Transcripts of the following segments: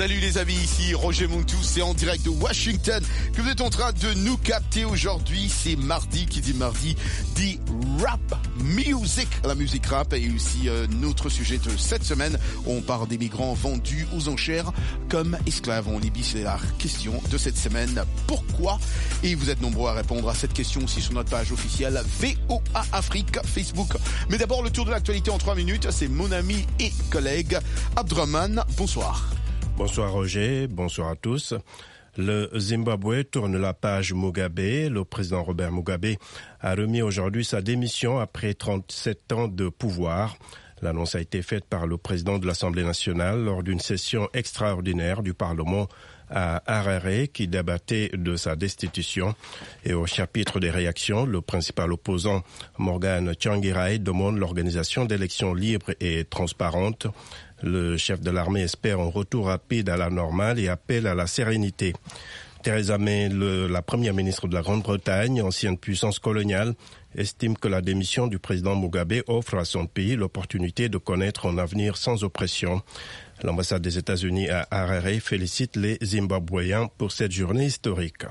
Salut les amis, ici Roger Montou, c'est en direct de Washington que vous êtes en train de nous capter aujourd'hui. C'est mardi, qui dit mardi, dit rap music, la musique rap. Et aussi notre sujet de cette semaine, on parle des migrants vendus aux enchères comme esclaves en Libye. C'est la question de cette semaine. Pourquoi? Et vous êtes nombreux à répondre à cette question aussi sur notre page officielle VOA Afrique Facebook. Mais d'abord, le tour de l'actualité en 3 minutes, c'est mon ami et collègue Abdraman. Bonsoir. Bonsoir Roger, bonsoir à tous. Le Zimbabwe tourne la page Mugabe. Le président Robert Mugabe a remis aujourd'hui sa démission après 37 ans de pouvoir. L'annonce a été faite par le président de l'Assemblée nationale lors d'une session extraordinaire du Parlement à Harare qui débattait de sa destitution. Et au chapitre des réactions, le principal opposant Morgan Tsvangirai demande l'organisation d'élections libres et transparentes. Le chef de l'armée espère un retour rapide à la normale et appelle à la sérénité. Theresa May, la première ministre de la Grande-Bretagne, ancienne puissance coloniale, estime que la démission du président Mugabe offre à son pays l'opportunité de connaître un avenir sans oppression. L'ambassade des États-Unis à Harare félicite les Zimbabwéens pour cette journée historique.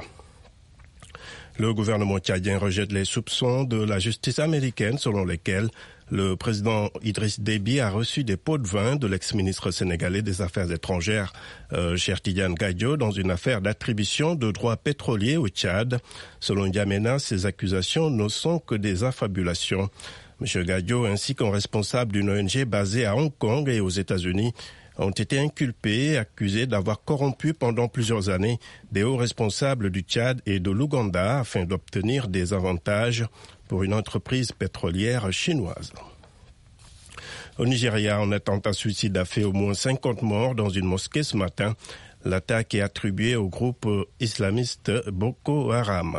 Le gouvernement tchadien rejette les soupçons de la justice américaine selon lesquels le président Idriss Déby a reçu des pots de vin de l'ex-ministre sénégalais des Affaires étrangères, Cheikh Tidiane Gadio, dans une affaire d'attribution de droits pétroliers au Tchad. Selon N'Djamena, ces accusations ne sont que des affabulations. M. Gadio, ainsi qu'un responsable d'une ONG basée à Hong Kong et aux États-Unis, ont été inculpés et accusés d'avoir corrompu pendant plusieurs années des hauts responsables du Tchad et de l'Ouganda afin d'obtenir des avantages pour une entreprise pétrolière chinoise. Au Nigeria, un attentat suicide a fait au moins 50 morts dans une mosquée ce matin. L'attaque est attribuée au groupe islamiste Boko Haram.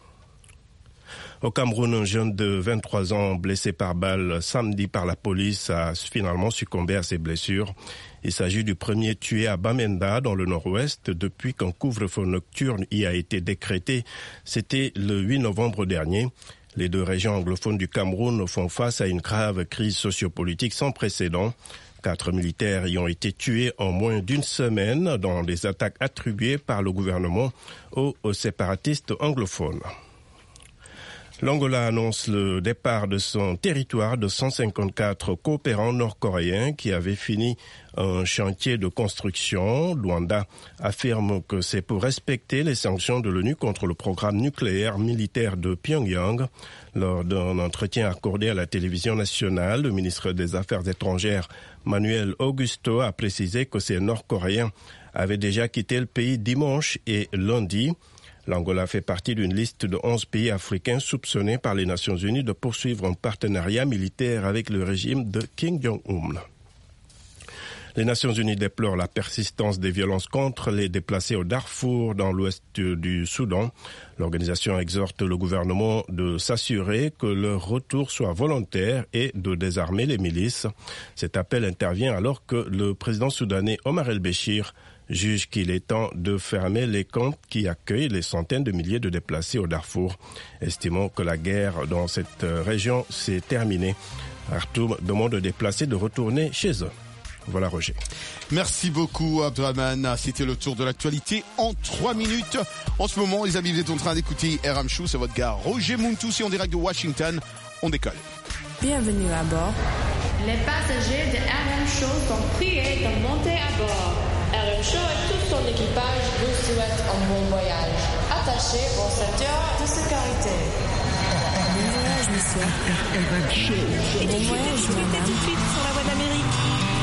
Au Cameroun, un jeune de 23 ans blessé par balle samedi par la police a finalement succombé à ses blessures. Il s'agit du premier tué à Bamenda, dans le nord-ouest, depuis qu'un couvre-feu nocturne y a été décrété. C'était le 8 novembre dernier. Les deux régions anglophones du Cameroun font face à une grave crise sociopolitique sans précédent. 4 militaires y ont été tués en moins d'une semaine dans des attaques attribuées par le gouvernement aux séparatistes anglophones. L'Angola annonce le départ de son territoire de 154 coopérants nord-coréens qui avaient fini un chantier de construction. Luanda affirme que c'est pour respecter les sanctions de l'ONU contre le programme nucléaire militaire de Pyongyang. Lors d'un entretien accordé à la télévision nationale, le ministre des Affaires étrangères Manuel Augusto a précisé que ces Nord-Coréens avaient déjà quitté le pays dimanche et lundi. L'Angola fait partie d'une liste de 11 pays africains soupçonnés par les Nations Unies de poursuivre un partenariat militaire avec le régime de Kim Jong-un. Les Nations Unies déplorent la persistance des violences contre les déplacés au Darfour, dans l'ouest du Soudan. L'organisation exhorte le gouvernement de s'assurer que leur retour soit volontaire et de désarmer les milices. Cet appel intervient alors que le président soudanais Omar el-Béchir juge qu'il est temps de fermer les camps qui accueillent les centaines de milliers de déplacés au Darfour, estimant que la guerre dans cette région s'est terminée. Khartoum demande aux déplacés de retourner chez eux. Voilà Roger. Merci beaucoup Abdraman. C'était le tour de l'actualité en 3 minutes. En ce moment, les amis, vous êtes en train d'écouter RM Show. C'est votre gars Roger Montou, en direct de Washington. On décolle. Bienvenue à bord. Les passagers de RM Show sont priés de monter à bord. RM Show et tout son équipage vous souhaitent un bon voyage. Attachez vos ceintures de sécurité. Bon voyage, monsieur. RM Show. Bon voyage, madame. Tout de suite sur la voie d'Amérique.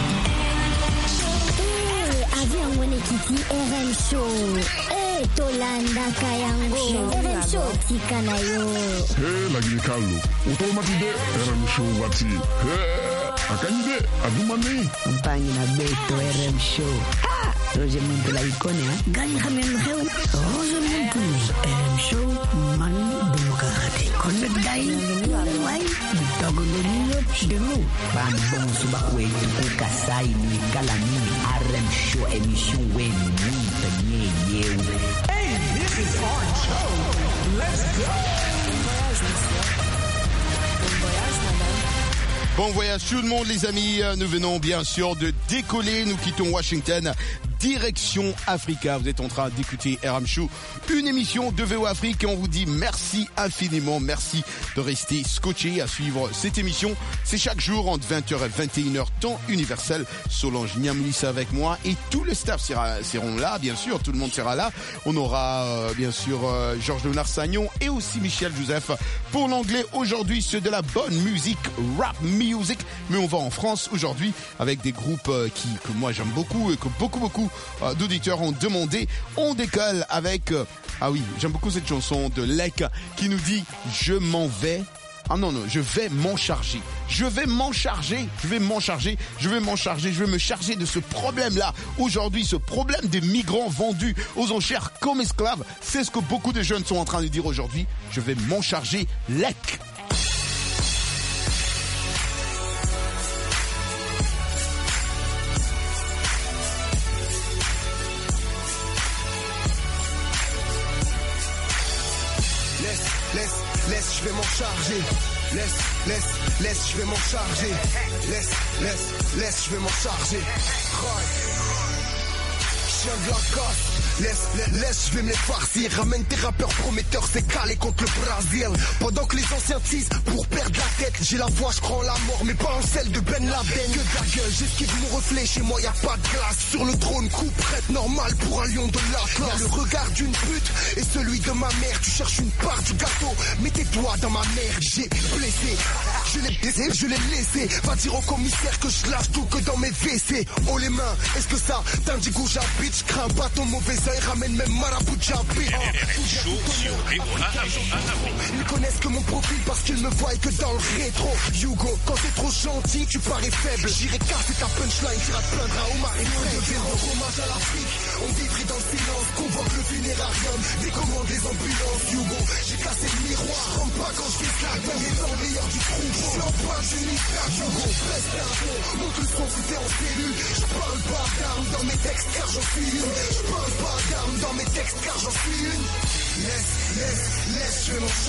Avion Monekiti RM Show. Tolanda Kayango. RM Show Tikanayo. Lagi Carlo. Automatide RM Show Wati. Akanyide Adumani. Campagne na Beto RM Show. Roger Montou la icône, hein? Gagne Hamel Reu. Roger Montou. RM Show man Demokrati. Connect Dai. Wai. Togo de Nino Chidemo. Ban bon subakwe tuku kasai ni kalami. RM Show émission wen ni tanye yew. Hey, this is our show. Let's go. Bon voyage, madame. Bon voyage tout le monde les amis, nous venons bien sûr de décoller, nous quittons Washington direction Africa. Vous êtes en train d'écouter RM Show, une émission de VO Afrique et on vous dit merci infiniment, merci de rester scotché à suivre cette émission. C'est chaque jour entre 20h et 21h, temps universel. Solange Niamounissa avec moi et tout le staff seront là, bien sûr, tout le monde sera là. On aura bien sûr Georges Léonard Sagnon et aussi Michel Joseph pour l'anglais. Aujourd'hui, c'est de la bonne musique, rap music, mais on va en France aujourd'hui avec des groupes que moi j'aime beaucoup et que beaucoup d'auditeurs ont demandé. On décolle avec ah oui, j'aime beaucoup cette chanson de Lek qui nous dit je m'en vais. Ah non, je vais m'en charger. Je vais me charger de ce problème-là. Aujourd'hui, ce problème des migrants vendus aux enchères comme esclaves, c'est ce que beaucoup de jeunes sont en train de dire aujourd'hui. Je vais m'en charger, Lek. Laisse, je vais m'en charger. Laisse, je vais m'en charger. Laisse, je vais m'en charger. Chien de la casse. Laisse, je vais me les farcir. Ramène tes rappeurs prometteurs, c'est calé contre le Brésil. Pendant que les anciens teasent pour perdre la tête, j'ai la foi, je crois en la mort, mais pas en celle de Ben Laden. Que de la gueule, j'esquive mon reflet, chez moi y a pas de glace. Sur le trône, coup prête normal pour un lion de l'Atlas. Y'a le regard d'une pute et celui de ma mère. Tu cherches une part du gâteau, mets tes doigts dans ma merde. J'ai blessé, je l'ai laissé. Va dire au commissaire que je lâche tout que dans mes WC. Oh les mains, est-ce que ça t'indique où j'habite? Je crains pas ton mauvais œil, ramène même Marabout Djabé. Ils connaissent que mon profil parce qu'ils me voient que dans le rétro. Hugo, quand t'es trop gentil, tu parais faible. J'irai casser ta punchline, t'iras te plaindre à Omar et Fred. Je vais rendre hommage à l'Afrique, on vivrait dans le silence. Convoque le funérarium, décommande les ambulances. Hugo, j'ai cassé le miroir, rentre pas quand je fais ça. On est dans le meilleur du troupeau, l'empreinte du mystère. Hugo, reste un bon, monte le son si t'es en cellule. Je parle pas d'armes dans mes textes car j'en suis une. Je parle pas d'armes dans mes textes car j'en suis une. Laisse, je vais m'en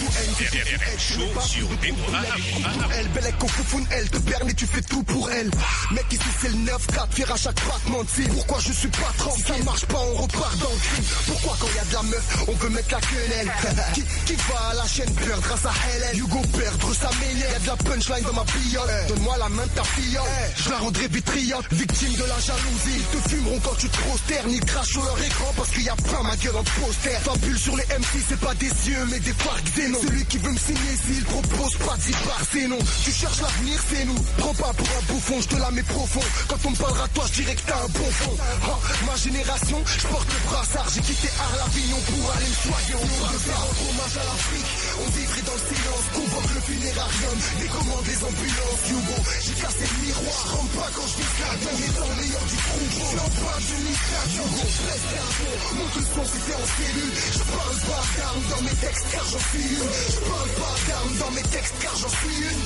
charger. Elle, belle qu'on foufoune, elle te berne et tu fais tout pour elle. Mec, ici c'est le 9-4, fier à chaque battement de cils. Pourquoi je suis pas tranquille? Si ça marche pas, on repart dans le crime. Pourquoi quand y a de la meuf, on veut mettre la quenelle? Qui va à la chaîne perdre grâce à Helen? Hugo perdre sa mêlée. Y'a de la punchline dans ma billole. Donne-moi la main de ta filleule. Je la rendrai vitriote, victime de la jalousie. Ils te fumeront quand tu te prosternes. Ils crachent sur leur écran parce qu'il y a pas ma gueule en poster. Fabule sur les MC, c'est pas des yeux mais des farcs Xénon. Celui qui veut me signer s'il propose pas d'y c'est non. Tu cherches l'avenir, c'est nous. Prends pas pour un bouffon, je te la mets profond. Quand on me parlera de toi, je dirais que t'as un bon fond. Ma génération, je porte le brassard. J'ai quitté Arlavignon pour aller me soigner au brassard. Hommage à l'Afrique, on vivrait dans le silence. Convoque le funérarium, décommande les ambulances. Hugo, j'ai cassé le miroir. Rentre pas quand je dis ça, on est dans le meilleur du troupeau. L'empreinte du mystère. Hugo, reste un bon, monte le son si t'es en cellule. Je parle pas d'armes dans mes textes car j'en suis une. Je parle pas d'armes dans mes textes car j'en suis une.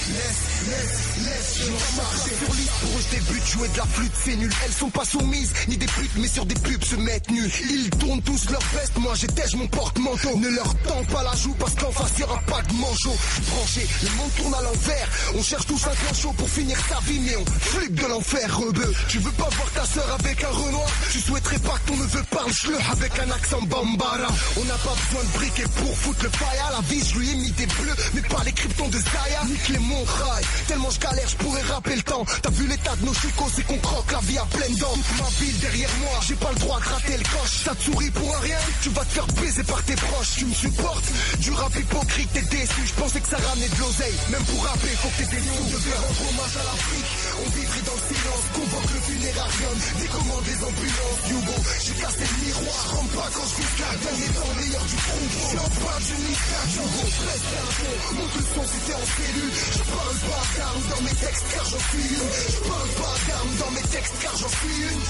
Laisse, je m'en charge. Sur l'île pour eux je débute, jouer de la flûte c'est nul. Elles sont pas soumises, ni des putes mais sur des pubs se mettent nuls. Ils tournent tous leur veste, moi j'étège mon porte-manteau. Ne leur tends pas la joue parce qu'en face y'aura pas de manchot. Branché, le monde tourne à l'envers. On cherche tous un plan chaud pour finir sa vie mais on flippe de l'enfer rebeu. Tu veux pas voir ta sœur avec un Renoir? Tu souhaiterais pas que ton neveu parle schleu avec un accent bambara? On n'a pas besoin de briquet pour foutre le faya. La vie je lui ai mis des bleus mais pas les kryptons de Zaya. Nique les montrailles, tellement je galère je pourrais rappeler le temps. T'as vu l'état de nos chicots, c'est qu'on croque la vie à pleines dents. Toute ma ville derrière moi, j'ai pas le droit de gratter le coche. Ça te sourit pour un rien, tu vas te faire baiser par tes proches. Tu me supportes, du rap hypocrite t'es déçu. Je pensais que ça ramenait de l'oseille, même pour rapper faut que t'aies des sous. Je vais rendre hommage à l'Afrique, on vivrait dans le silence. Convoque le funérarium, décommande les ambulances. Hugo, j'ai cassé le miroir, rentre pas quand je fais ça. On est dans le meilleur du troupeau, l'empreinte du mystère. Hugo, reste un bon, monte le son si t'es en cellule. Je parle pas d'armes dans mes textes car j'en suis une. Je parle pas d'armes dans mes textes car j'en suis une.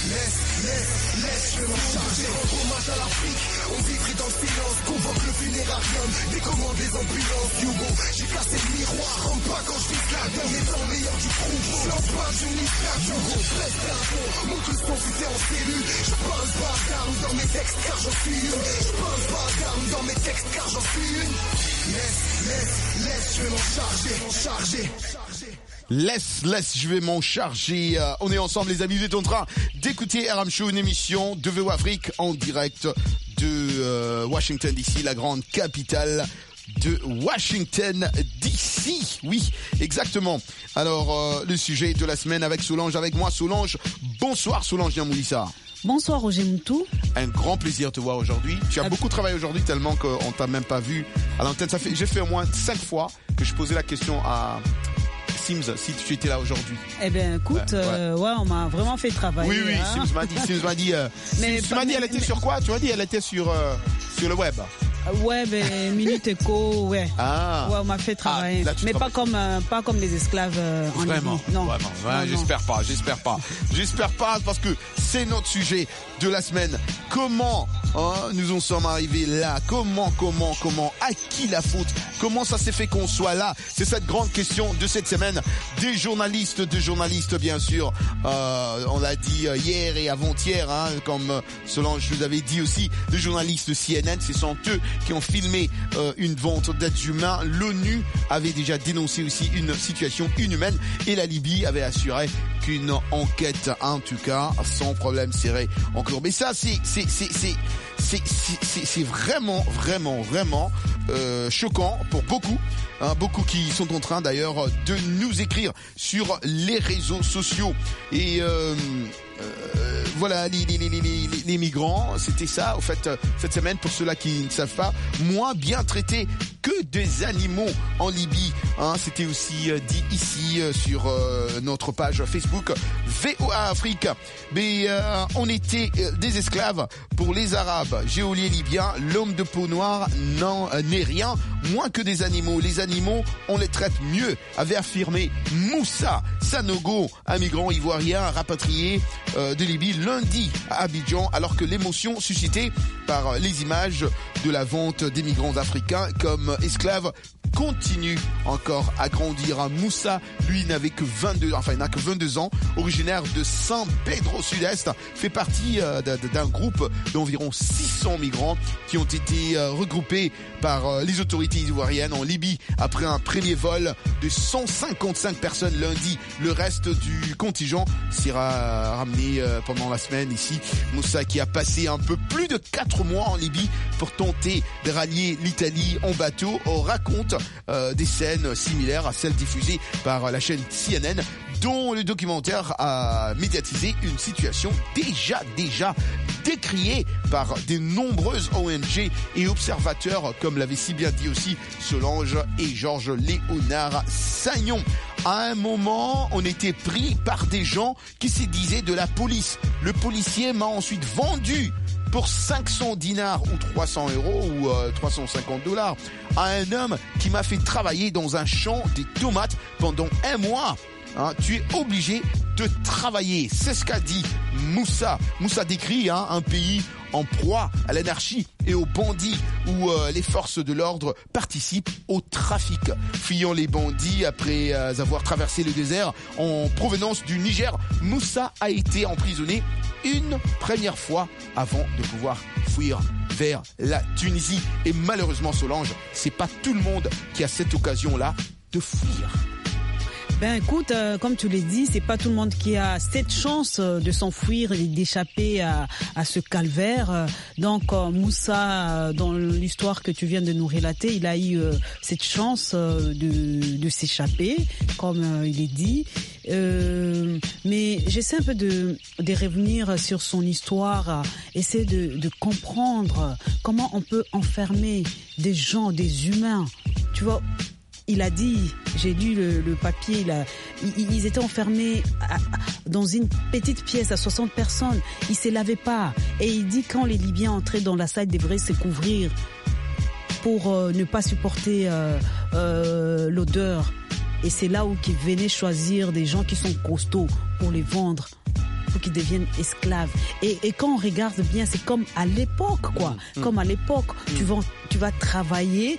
Laisse, je vais m'en charger. Hommage à l'Afrique, on vivrait dans le silence. Convoque le funérarium, décommande les ambulances. Hugo, j'ai cassé le miroir, rentre pas quand je fais ça. On est dans le meilleur du troupeau, l'empreinte du mystère. Hugo, reste un bon, monte le son si t'es en cellule. Je parle pas d'armes dans mes textes car j'en suis une. Je parle pas d'armes dans mes textes car j'en suis une. Laisse, je vais m'en charger. Laisse, je vais m'en charger. On est ensemble les amis, vous êtes en train d'écouter RM Show, une émission de VO Afrique en direct de Washington DC, la grande capitale de Washington DC. Oui, exactement. Alors, le sujet de la semaine avec Solange, avec moi Solange. Bonsoir Solange Niamoulissa. Bonsoir Roger Moutou. Un grand plaisir de te voir aujourd'hui. Tu as beaucoup travaillé aujourd'hui tellement qu'on t'a même pas vu à l'antenne. J'ai fait au moins 5 fois que je posais la question à Sims si tu étais là aujourd'hui. Eh bien écoute, on m'a vraiment fait travailler. Oui, hein. Sims m'a dit, elle était sur quoi? Tu m'as dit elle était sur le web. Web et Minute Echo, ouais. Ah. Ouais, on m'a fait travailler. Là, mais pas comme les esclaves en Vraiment. Libye. Non. Vraiment. Ouais, non. J'espère pas parce que c'est notre sujet de la semaine. Comment nous en sommes arrivés là? Comment? À qui la faute? Comment ça s'est fait qu'on soit là? C'est cette grande question de cette semaine. Des journalistes bien sûr. On l'a dit hier et avant-hier, hein, comme Solange nous avait dit aussi. Des journalistes CNN, ce sont eux qui ont filmé une vente d'êtres humains. L'ONU avait déjà dénoncé aussi une situation inhumaine et la Libye avait assuré qu'une enquête, en tout cas, sans problème serait en cours. Mais ça, c'est vraiment choquant pour beaucoup. Beaucoup qui sont en train d'ailleurs de nous écrire sur les réseaux sociaux. Et voilà, les migrants, c'était ça, au fait, cette semaine, pour ceux-là qui ne savent pas, moins bien traités que des animaux en Libye. Hein, c'était aussi dit ici sur notre page Facebook VOA Afrique. Mais on était des esclaves pour les Arabes. Géoliers libyens, l'homme de peau noire n'est rien, moins que des animaux. Les animaux, on les traite mieux, avait affirmé Moussa Sanogo, un migrant ivoirien rapatrié de Libye lundi à Abidjan, alors que l'émotion suscitée par les images de la vente des migrants africains comme esclaves continue encore à grandir. Moussa, lui, n'a que 22 ans, originaire de San Pedro Sud-Est, fait partie d'un groupe d'environ 600 migrants qui ont été regroupés par les autorités ivoiriennes en Libye après un premier vol de 155 personnes lundi. Le reste du contingent sera ramené pendant la semaine ici. Moussa, qui a passé un peu plus de 4 mois en Libye pour tenter de rallier l'Italie en bateau, raconte des scènes similaires à celles diffusées par la chaîne CNN, dont le documentaire a médiatisé une situation déjà décriée par de nombreuses ONG et observateurs, comme l'avait si bien dit aussi Solange et Georges Léonard Sagnon. À un moment, on était pris par des gens qui se disaient de la police. Le policier m'a ensuite vendu pour 500 dinars ou 300 euros ou 350 $ à un homme qui m'a fait travailler dans un champ des tomates pendant 1 mois. Hein, tu es obligé de travailler. C'est ce qu'a dit Moussa. Moussa décrit un pays en proie à l'anarchie et aux bandits, où les forces de l'ordre participent au trafic. Fuyant les bandits après avoir traversé le désert en provenance du Niger, Moussa a été emprisonné une première fois avant de pouvoir fuir vers la Tunisie. Et malheureusement, Solange, c'est pas tout le monde qui a cette occasion-là de fuir. Ben écoute, comme tu l'as dit, c'est pas tout le monde qui a cette chance de s'enfuir et d'échapper à ce calvaire. Donc Moussa, dans l'histoire que tu viens de nous relater, il a eu cette chance de s'échapper, comme il est dit. Mais j'essaie un peu de revenir sur son histoire, essayer de comprendre comment on peut enfermer des gens, des humains. Tu vois, il a dit, j'ai lu le papier, ils étaient enfermés dans une petite pièce à 60 personnes. Ils se lavaient pas. Et il dit quand les Libyens entraient dans la salle, ils devraient se couvrir pour ne pas supporter l'odeur. Et c'est là où ils venaient choisir des gens qui sont costauds pour les vendre, pour qu'ils deviennent esclaves. Et quand on regarde bien, c'est comme à l'époque, quoi. Comme à l'époque, tu vas travailler,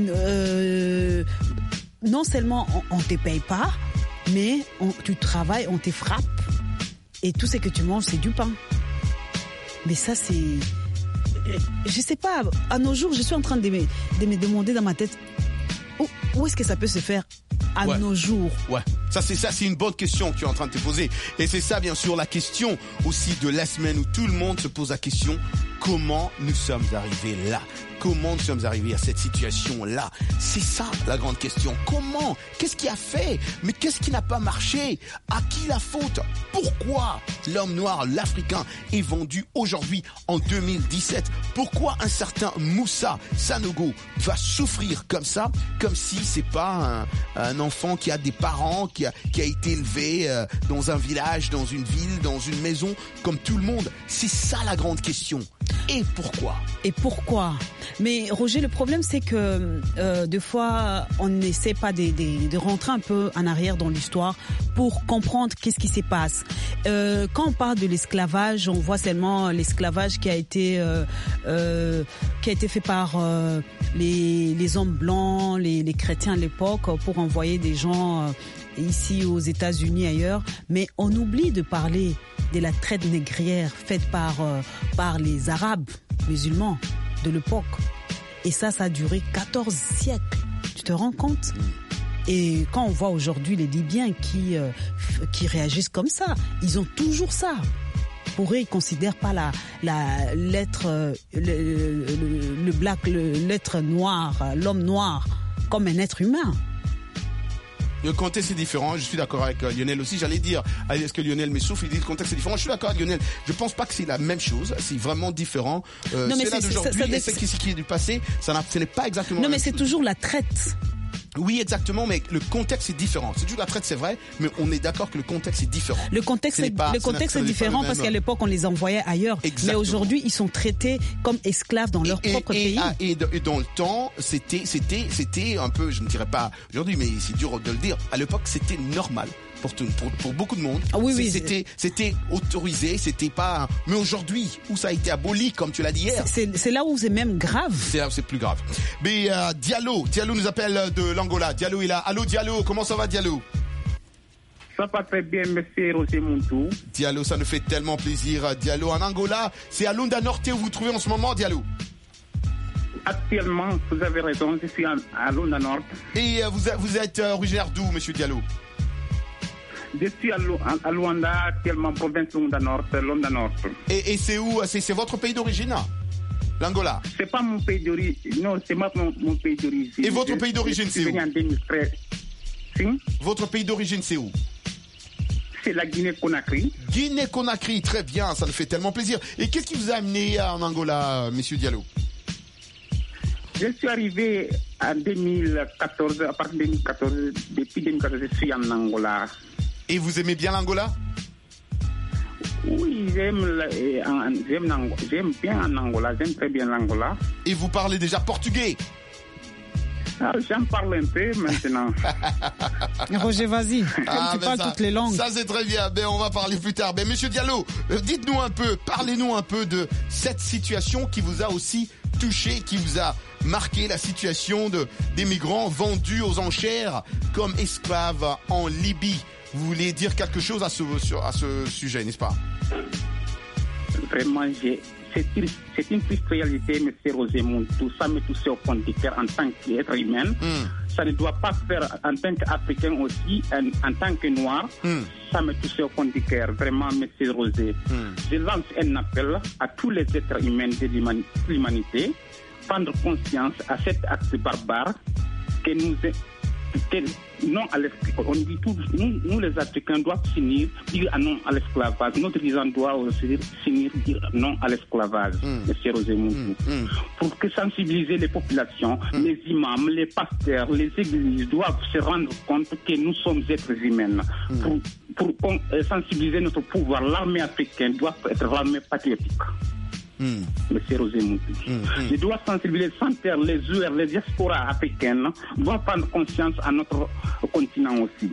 non seulement on te paye pas, mais tu travailles, on te frappe, et tout ce que tu manges, c'est du pain. Mais ça, c'est... Je sais pas, à nos jours, je suis en train de me demander dans ma tête, où est-ce que ça peut se faire à nos jours? Ouais. C'est une bonne question que tu es en train de te poser. Et c'est ça, bien sûr, la question aussi de la semaine où tout le monde se pose la question, comment nous sommes arrivés là? Comment nous sommes arrivés à cette situation-là? C'est ça la grande question. Comment? Qu'est-ce qui a fait? Mais qu'est-ce qui n'a pas marché? À qui la faute? Pourquoi l'homme noir, l'Africain, est vendu aujourd'hui en 2017? Pourquoi un certain Moussa Sanogo va souffrir comme ça, comme si c'est pas un enfant qui a des parents, qui a été élevé dans un village, dans une ville, dans une maison, comme tout le monde? C'est ça la grande question. Et pourquoi? Mais Roger, le problème c'est que des fois on n'essaie pas de rentrer un peu en arrière dans l'histoire pour comprendre qu'est-ce qui se passe. Quand on parle de l'esclavage, on voit seulement l'esclavage qui a été fait par les hommes blancs, les chrétiens à l'époque, pour envoyer des gens ici aux États-Unis, ailleurs, mais on oublie de parler de la traite négrière faite par les Arabes musulmans de l'époque. Et ça a duré 14 siècles. Tu te rends compte? Et quand on voit aujourd'hui les Libyens qui réagissent comme ça, ils ont toujours ça. Pour eux, ils considèrent pas l'être l'être noir, l'homme noir, comme un être humain. Le contexte est différent, je suis d'accord avec Lionel aussi, j'allais dire, est-ce que Lionel m'essouffle, il dit le contexte est différent, je suis d'accord avec Lionel, je pense pas que c'est la même chose, c'est vraiment différent, non, mais c'est là d'aujourd'hui et c'est qui est du passé, ce n'est pas exactement non mais c'est toujours la traite. Oui, exactement, mais le contexte est différent. C'est toujours la traite, c'est vrai, mais on est d'accord que le contexte est différent. Le contexte est différent parce qu'à l'époque, on les envoyait ailleurs. Exactement. Mais aujourd'hui, ils sont traités comme esclaves dans leur propre pays. Et dans le temps, c'était un peu, je ne dirais pas aujourd'hui, mais c'est dur de le dire, à l'époque, c'était normal. Pour beaucoup de monde. Ah oui, c'était autorisé, c'était pas. Mais aujourd'hui, où ça a été aboli, comme tu l'as dit hier. C'est là où c'est même grave. C'est là où c'est plus grave. Mais Diallo nous appelle de l'Angola. Diallo est là. Allô Diallo, comment ça va Diallo? Ça va très bien, monsieur Roger Montou. Diallo, ça nous fait tellement plaisir. Diallo en Angola, c'est à Lunda Norte où vous vous trouvez en ce moment, Diallo? Actuellement, vous avez raison, je suis à Lunda Norte. Et vous êtes originaire d'où, monsieur Diallo? Je suis à Luanda, actuellement, province Lunda Norte. Et c'est où? C'est votre pays d'origine, l'Angola? C'est pas mon pays d'origine. Non, c'est pas mon pays d'origine. Et votre pays d'origine, c'est où? Je suis venu en 2013. Si? Votre pays d'origine, c'est où? C'est la Guinée-Conakry. Guinée-Conakry, très bien, ça nous fait tellement plaisir. Et qu'est-ce qui vous a amené en Angola, monsieur Diallo? Je suis arrivé en 2014, à partir de 2014, depuis 2014, je suis en Angola. Et vous aimez bien l'Angola? Oui, j'aime bien en Angola, j'aime très bien l'Angola. Et vous parlez déjà portugais? J'en parle un peu maintenant. Roger, vas-y, tu parles toutes les langues. Ça c'est très bien, mais on va parler plus tard. Mais monsieur Diallo, dites-nous un peu, parlez-nous un peu de cette situation qui vous a aussi touché, qui vous a marqué, la situation des migrants vendus aux enchères comme esclaves en Libye. Vous voulez dire quelque chose à ce sujet, n'est-ce pas? Vraiment, c'est une triste réalité, M. Rosemont. Tout ça me touche au fond du cœur en tant qu'être humain. Ça ne doit pas faire en tant qu'Africain aussi, en tant que Noir. Ça me touche au fond du cœur, vraiment, M. Rosé. Je lance un appel à tous les êtres humains de l'humanité, prendre conscience à cet acte barbare que non à l'esclavage. On dit tous, nous les Africains doivent finir dire non à l'esclavage. Notre dirigeant doit aussi finir dire non à l'esclavage, monsieur Rosemont. Pour que sensibiliser les populations, les imams, les pasteurs, les églises doivent se rendre compte que nous sommes êtres humains. Pour sensibiliser notre pouvoir, l'armée africaine doit être l'armée patriotique. Monsieur Rosemont. Je dois sensibiliser sans taire les joueurs, les diasporas africaines doivent prendre conscience à notre continent aussi.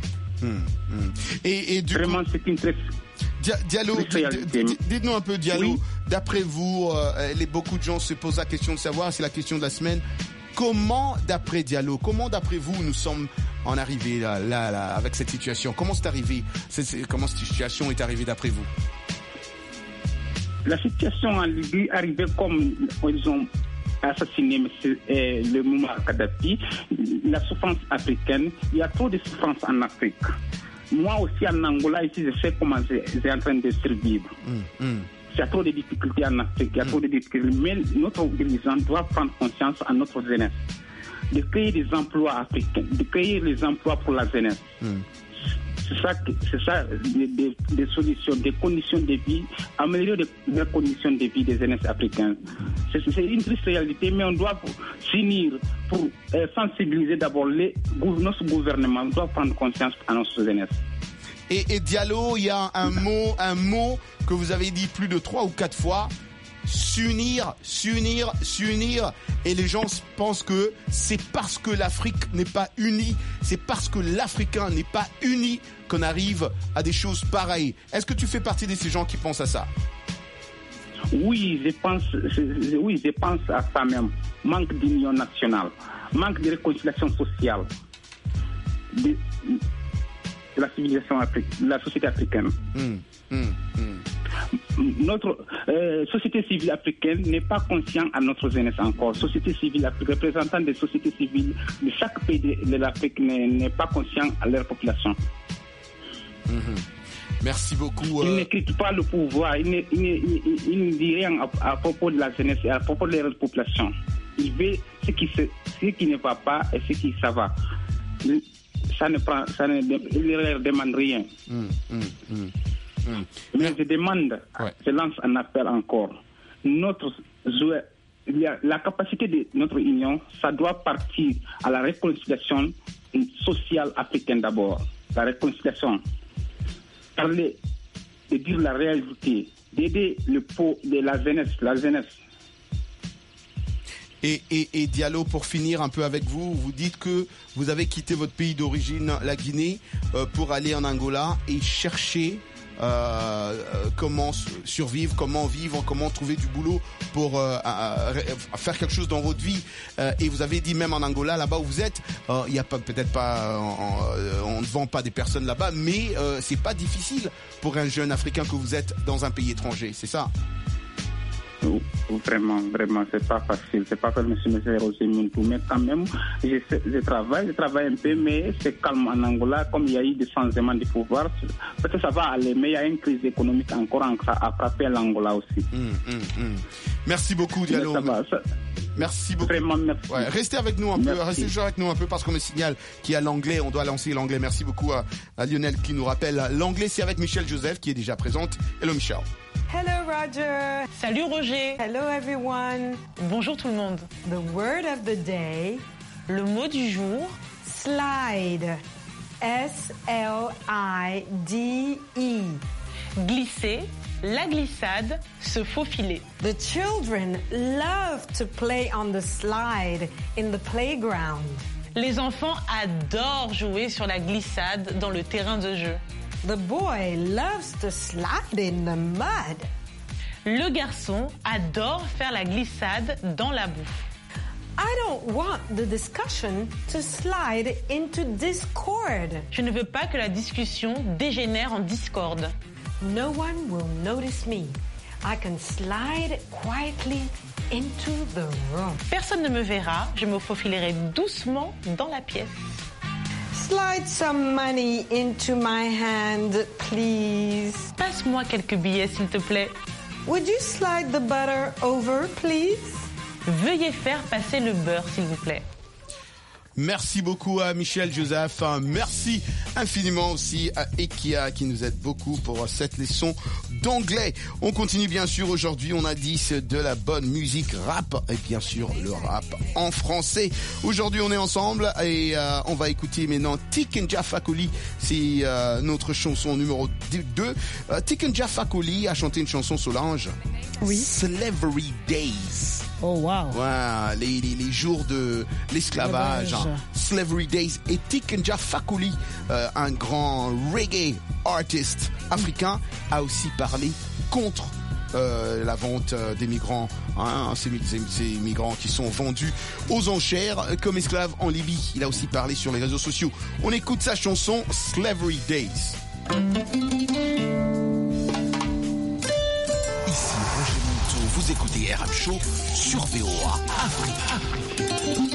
Et du vraiment, coup, c'est une très... Diallo, dites-nous un peu, Diallo, oui. D'après vous, beaucoup de gens se posent la question de savoir, c'est la question de la semaine, comment, d'après Diallo, comment d'après vous nous sommes en arrivés là, avec cette situation? Comment c'est arrivé? Comment cette situation est arrivée d'après vous? La situation en Libye arrivait comme, disons, assassiné le Muammar Kadhafi, la souffrance africaine, il y a trop de souffrance en Afrique. Moi aussi en Angola, ici, je sais comment j'ai en train de survivre. Il y a trop de difficultés en Afrique, il y a trop de difficultés. Mais notre dirigeant doit prendre conscience à notre jeunesse, de créer des emplois africains, de créer les emplois pour la jeunesse. C'est ça des solutions, des conditions de vie, améliorer les conditions de vie des jeunesses africains. C'est une triste réalité, mais on doit finir pour sensibiliser d'abord notre gouvernement, on doit prendre conscience à notre jeunesse. Et Diallo, il y a un mot que vous avez dit plus de 3 ou 4 fois. S'unir. Et les gens pensent que c'est parce que l'Afrique n'est pas unie, c'est parce que l'Africain n'est pas uni qu'on arrive à des choses pareilles. Est-ce que tu fais partie de ces gens qui pensent à ça? Oui, je pense à ça même. Manque d'union nationale, manque de réconciliation sociale de la civilisation africaine, la société africaine. Notre société civile africaine n'est pas consciente à notre jeunesse encore. Société civile africaine, représentant des sociétés civiles de chaque pays de l'Afrique n'est pas conscient à leur population. Merci beaucoup. Il ne critique pas le pouvoir, il ne dit rien à propos de la jeunesse et à propos de leur population. Il veut ce qui ne va pas et ce qui ça va. Il ne leur demande rien. Mais je demande, je lance un appel encore. La capacité de notre union, ça doit partir à la réconciliation sociale africaine d'abord. La réconciliation. Parler, de dire la réalité, d'aider le pot de la jeunesse. Et Diallo, pour finir un peu avec vous, vous dites que vous avez quitté votre pays d'origine, la Guinée, pour aller en Angola et chercher comment survivre, comment vivre, comment trouver du boulot pour faire quelque chose dans votre vie. Et vous avez dit même en Angola, là-bas où vous êtes, il y a peut-être pas, on ne vend pas des personnes là-bas, mais c'est pas difficile pour un jeune Africain que vous êtes dans un pays étranger, c'est ça? Vraiment, c'est pas facile. C'est pas comme M. Roger Muntu. Mais quand même, je travaille un peu, mais c'est calme en Angola. Comme il y a eu des changements de pouvoir, peut-être ça va aller, mais il y a une crise économique encore à frapper l'Angola aussi. Merci beaucoup, Diallo. Merci beaucoup. Vraiment, merci. Ouais, restez avec nous un peu, restez toujours avec nous un peu parce qu'on me signale qu'il y a l'anglais, on doit lancer l'anglais. Merci beaucoup à Lionel qui nous rappelle. L'anglais, c'est avec Michel Joseph qui est déjà présente. Hello Michel. Hello Roger. Salut Roger. Hello everyone. Bonjour tout le monde. The word of the day. Le mot du jour. Slide. S-L-I-D-E. Glisser, la glissade, se faufiler. The children love to play on the slide in the playground. Les enfants adorent jouer sur la glissade dans le terrain de jeu. The boy loves to slide in the mud. Le garçon adore faire la glissade dans la boue. I don't want the discussion to slide into discord. Je ne veux pas que la discussion dégénère en discorde. No one will notice me. I can slide quietly into the room. Personne ne me verra, je me faufilerai doucement dans la pièce. Slide some money into my hand, please. Passe-moi quelques billets, s'il te plaît. Would you slide the butter over, please? Veuillez faire passer le beurre, s'il vous plaît. Merci beaucoup à Michel Joseph. Merci infiniment aussi à Ekia qui nous aide beaucoup pour cette leçon d'anglais. On continue bien sûr aujourd'hui. On a dit de la bonne musique rap et bien sûr le rap en français. Aujourd'hui on est ensemble et on va écouter maintenant Tikenja Fakoly. C'est notre chanson numéro 2. Tikenja Fakoly a chanté une chanson Solange. Oui. Slavery Days. Oh wow. Ouais, les jours de l'esclavage. Slavery Days. Et Tikenja Fakoly, un grand reggae artiste africain, a aussi parlé contre la vente des migrants, ces migrants qui sont vendus aux enchères comme esclaves en Libye. Il a aussi parlé sur les réseaux sociaux. On écoute sa chanson Slavery Days. Ici Roger Monteau, vous Vous écoutez RM Show sur VOA Afrique.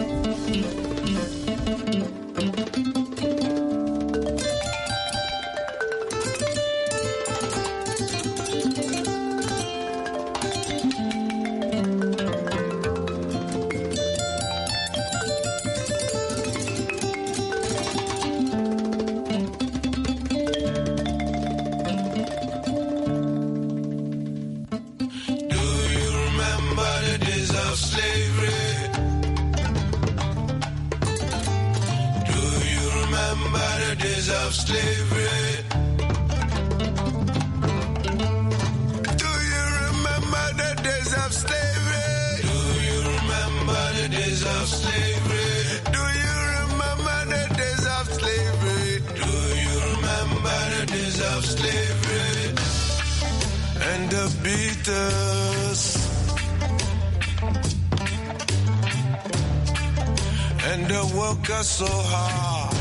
So hard,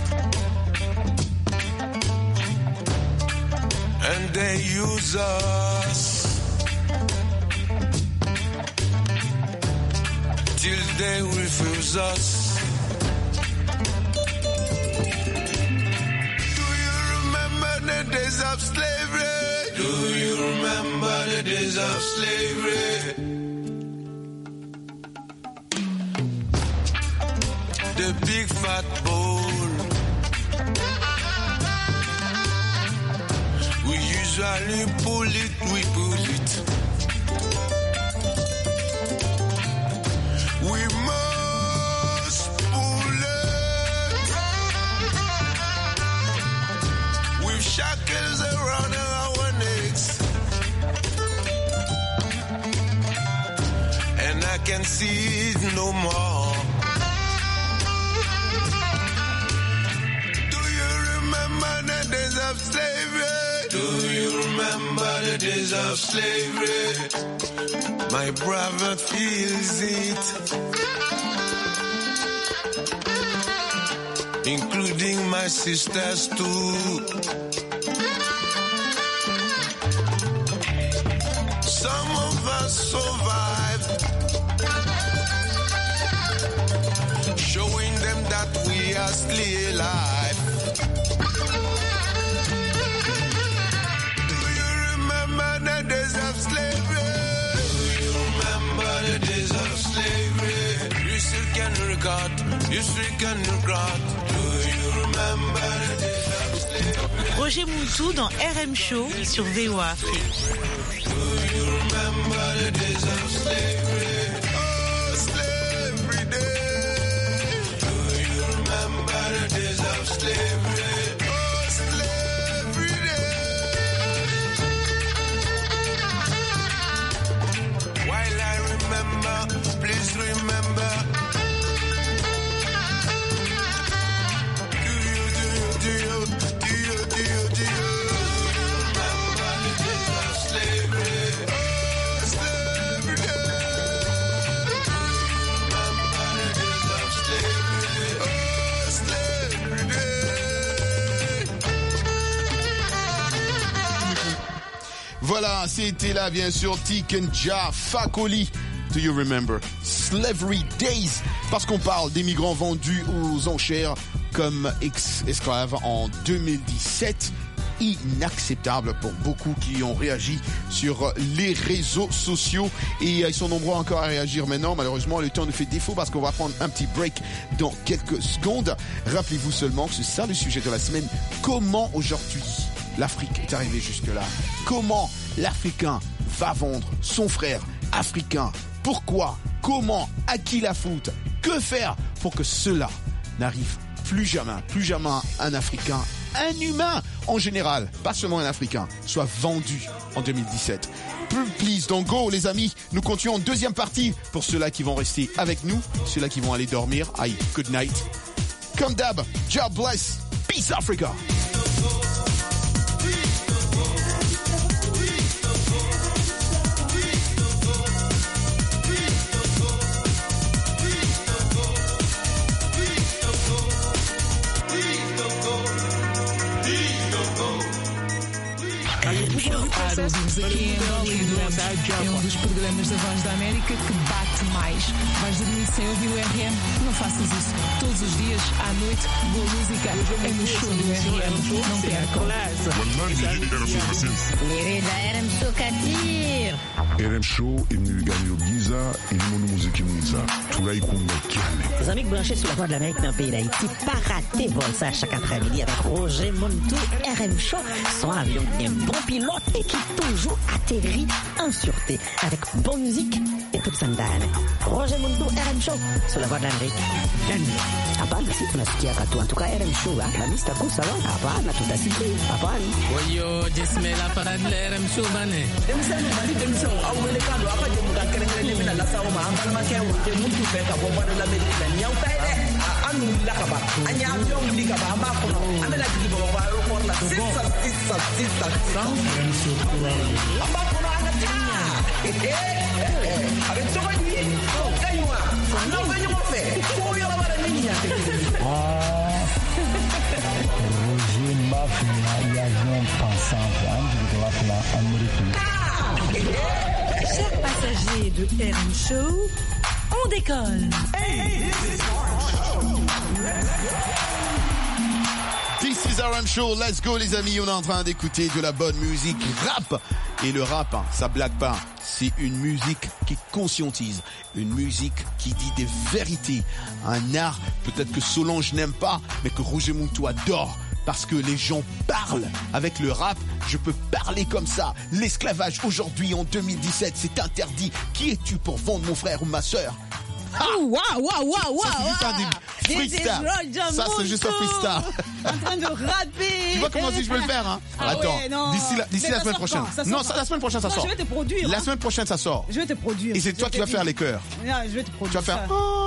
and they use us till they refuse us. Do you remember the days of slavery? Do you remember the days of slavery? The big fat bowl. We usually pull it. We must pull it. With shackles around our necks. And I can see it no more. Days of slavery. Do you remember the days of slavery? My brother feels it, including my sisters too. Some of us survived, showing them that we are still alive. The days of slavery. Do you remember the days of slavery? You still can regret. Do you remember the days of slavery? Roger Moutou dans RM Show sur VOA Afrique. Do you remember the days of slavery? Oh, slavery day. Do you remember the days of slavery? Please remember. Do you remember the days of slavery? Oh, slavery day. Do you remember the days of slavery? Oh, slavery day. Voilà, c'était là bien sûr Tikenja Fakoli. Do you remember Slavery Days? Parce qu'on parle des migrants vendus aux enchères comme esclaves en 2017. Inacceptable pour beaucoup qui ont réagi sur les réseaux sociaux et ils sont nombreux encore à réagir maintenant. Malheureusement, le temps nous fait défaut parce qu'on va prendre un petit break dans quelques secondes. Rappelez-vous seulement que c'est ça le sujet de la semaine. Comment aujourd'hui l'Afrique est arrivée jusque-là? Comment l'Africain va vendre son frère africain? Pourquoi? Comment? À qui la faute? Que faire pour que cela n'arrive plus jamais un Africain, un humain en général, pas seulement un Africain, soit vendu en 2017. Please don't go, les amis. Nous continuons en deuxième partie pour ceux-là qui vont rester avec nous, ceux-là qui vont aller dormir. Aïe, good night. Comme d'hab, God bless. Peace Africa. RM Show. É um dos programas da Voz da América que bate mais. Vais dormir sem ouvir o RM? Não faças isso. Todos os dias, à noite, boa música é no show do RM. Não percam. RM Show Kadir. RM Show est venu gagner au Giza et le monde musique Giza. Tout là, il compte Les amis branchés sur la Voix de l'Amérique dans le pays d'Haïti, pas rater vol ça chaque après-midi avec Roger Montou, RM Show, son avion qui est un bon pilote et qui toujours atterrit en sûreté avec bonne musique et toute sandale. Roger Montou, RM Show, sur la Voix de l'Amérique. Hapana, si tunasikia katu. En tout cas, RM Show, la mista kuu sawa. Hapana, tutasikia. Hapana. Oyo, jismela parade la RM Show bane. Roger Mafia, avion pensant, Chers passagers de RM Show, on décolle. This is RM Show, let's go les amis, on est en train d'écouter de la bonne musique rap. Et le rap, ça blague pas, c'est une musique qui conscientise, une musique qui dit des vérités. Un art, peut-être que Solange n'aime pas, mais que Roger Montou adore. Parce que les gens parlent avec le rap, je peux parler comme ça. L'esclavage aujourd'hui en 2017, c'est interdit. Qui es-tu pour vendre mon frère ou ma sœur? Waouh. Freestyle. Ça, c'est juste un freestyle. En train de rapper. Tu vois comment si je peux le faire, hein? Attends, d'ici la semaine prochaine. Non, la semaine prochaine, ça sort. Je vais te produire. La semaine prochaine, ça sort. Je vais te produire. Et c'est toi qui vas faire les chœurs. Je vais te produire. Tu vas faire.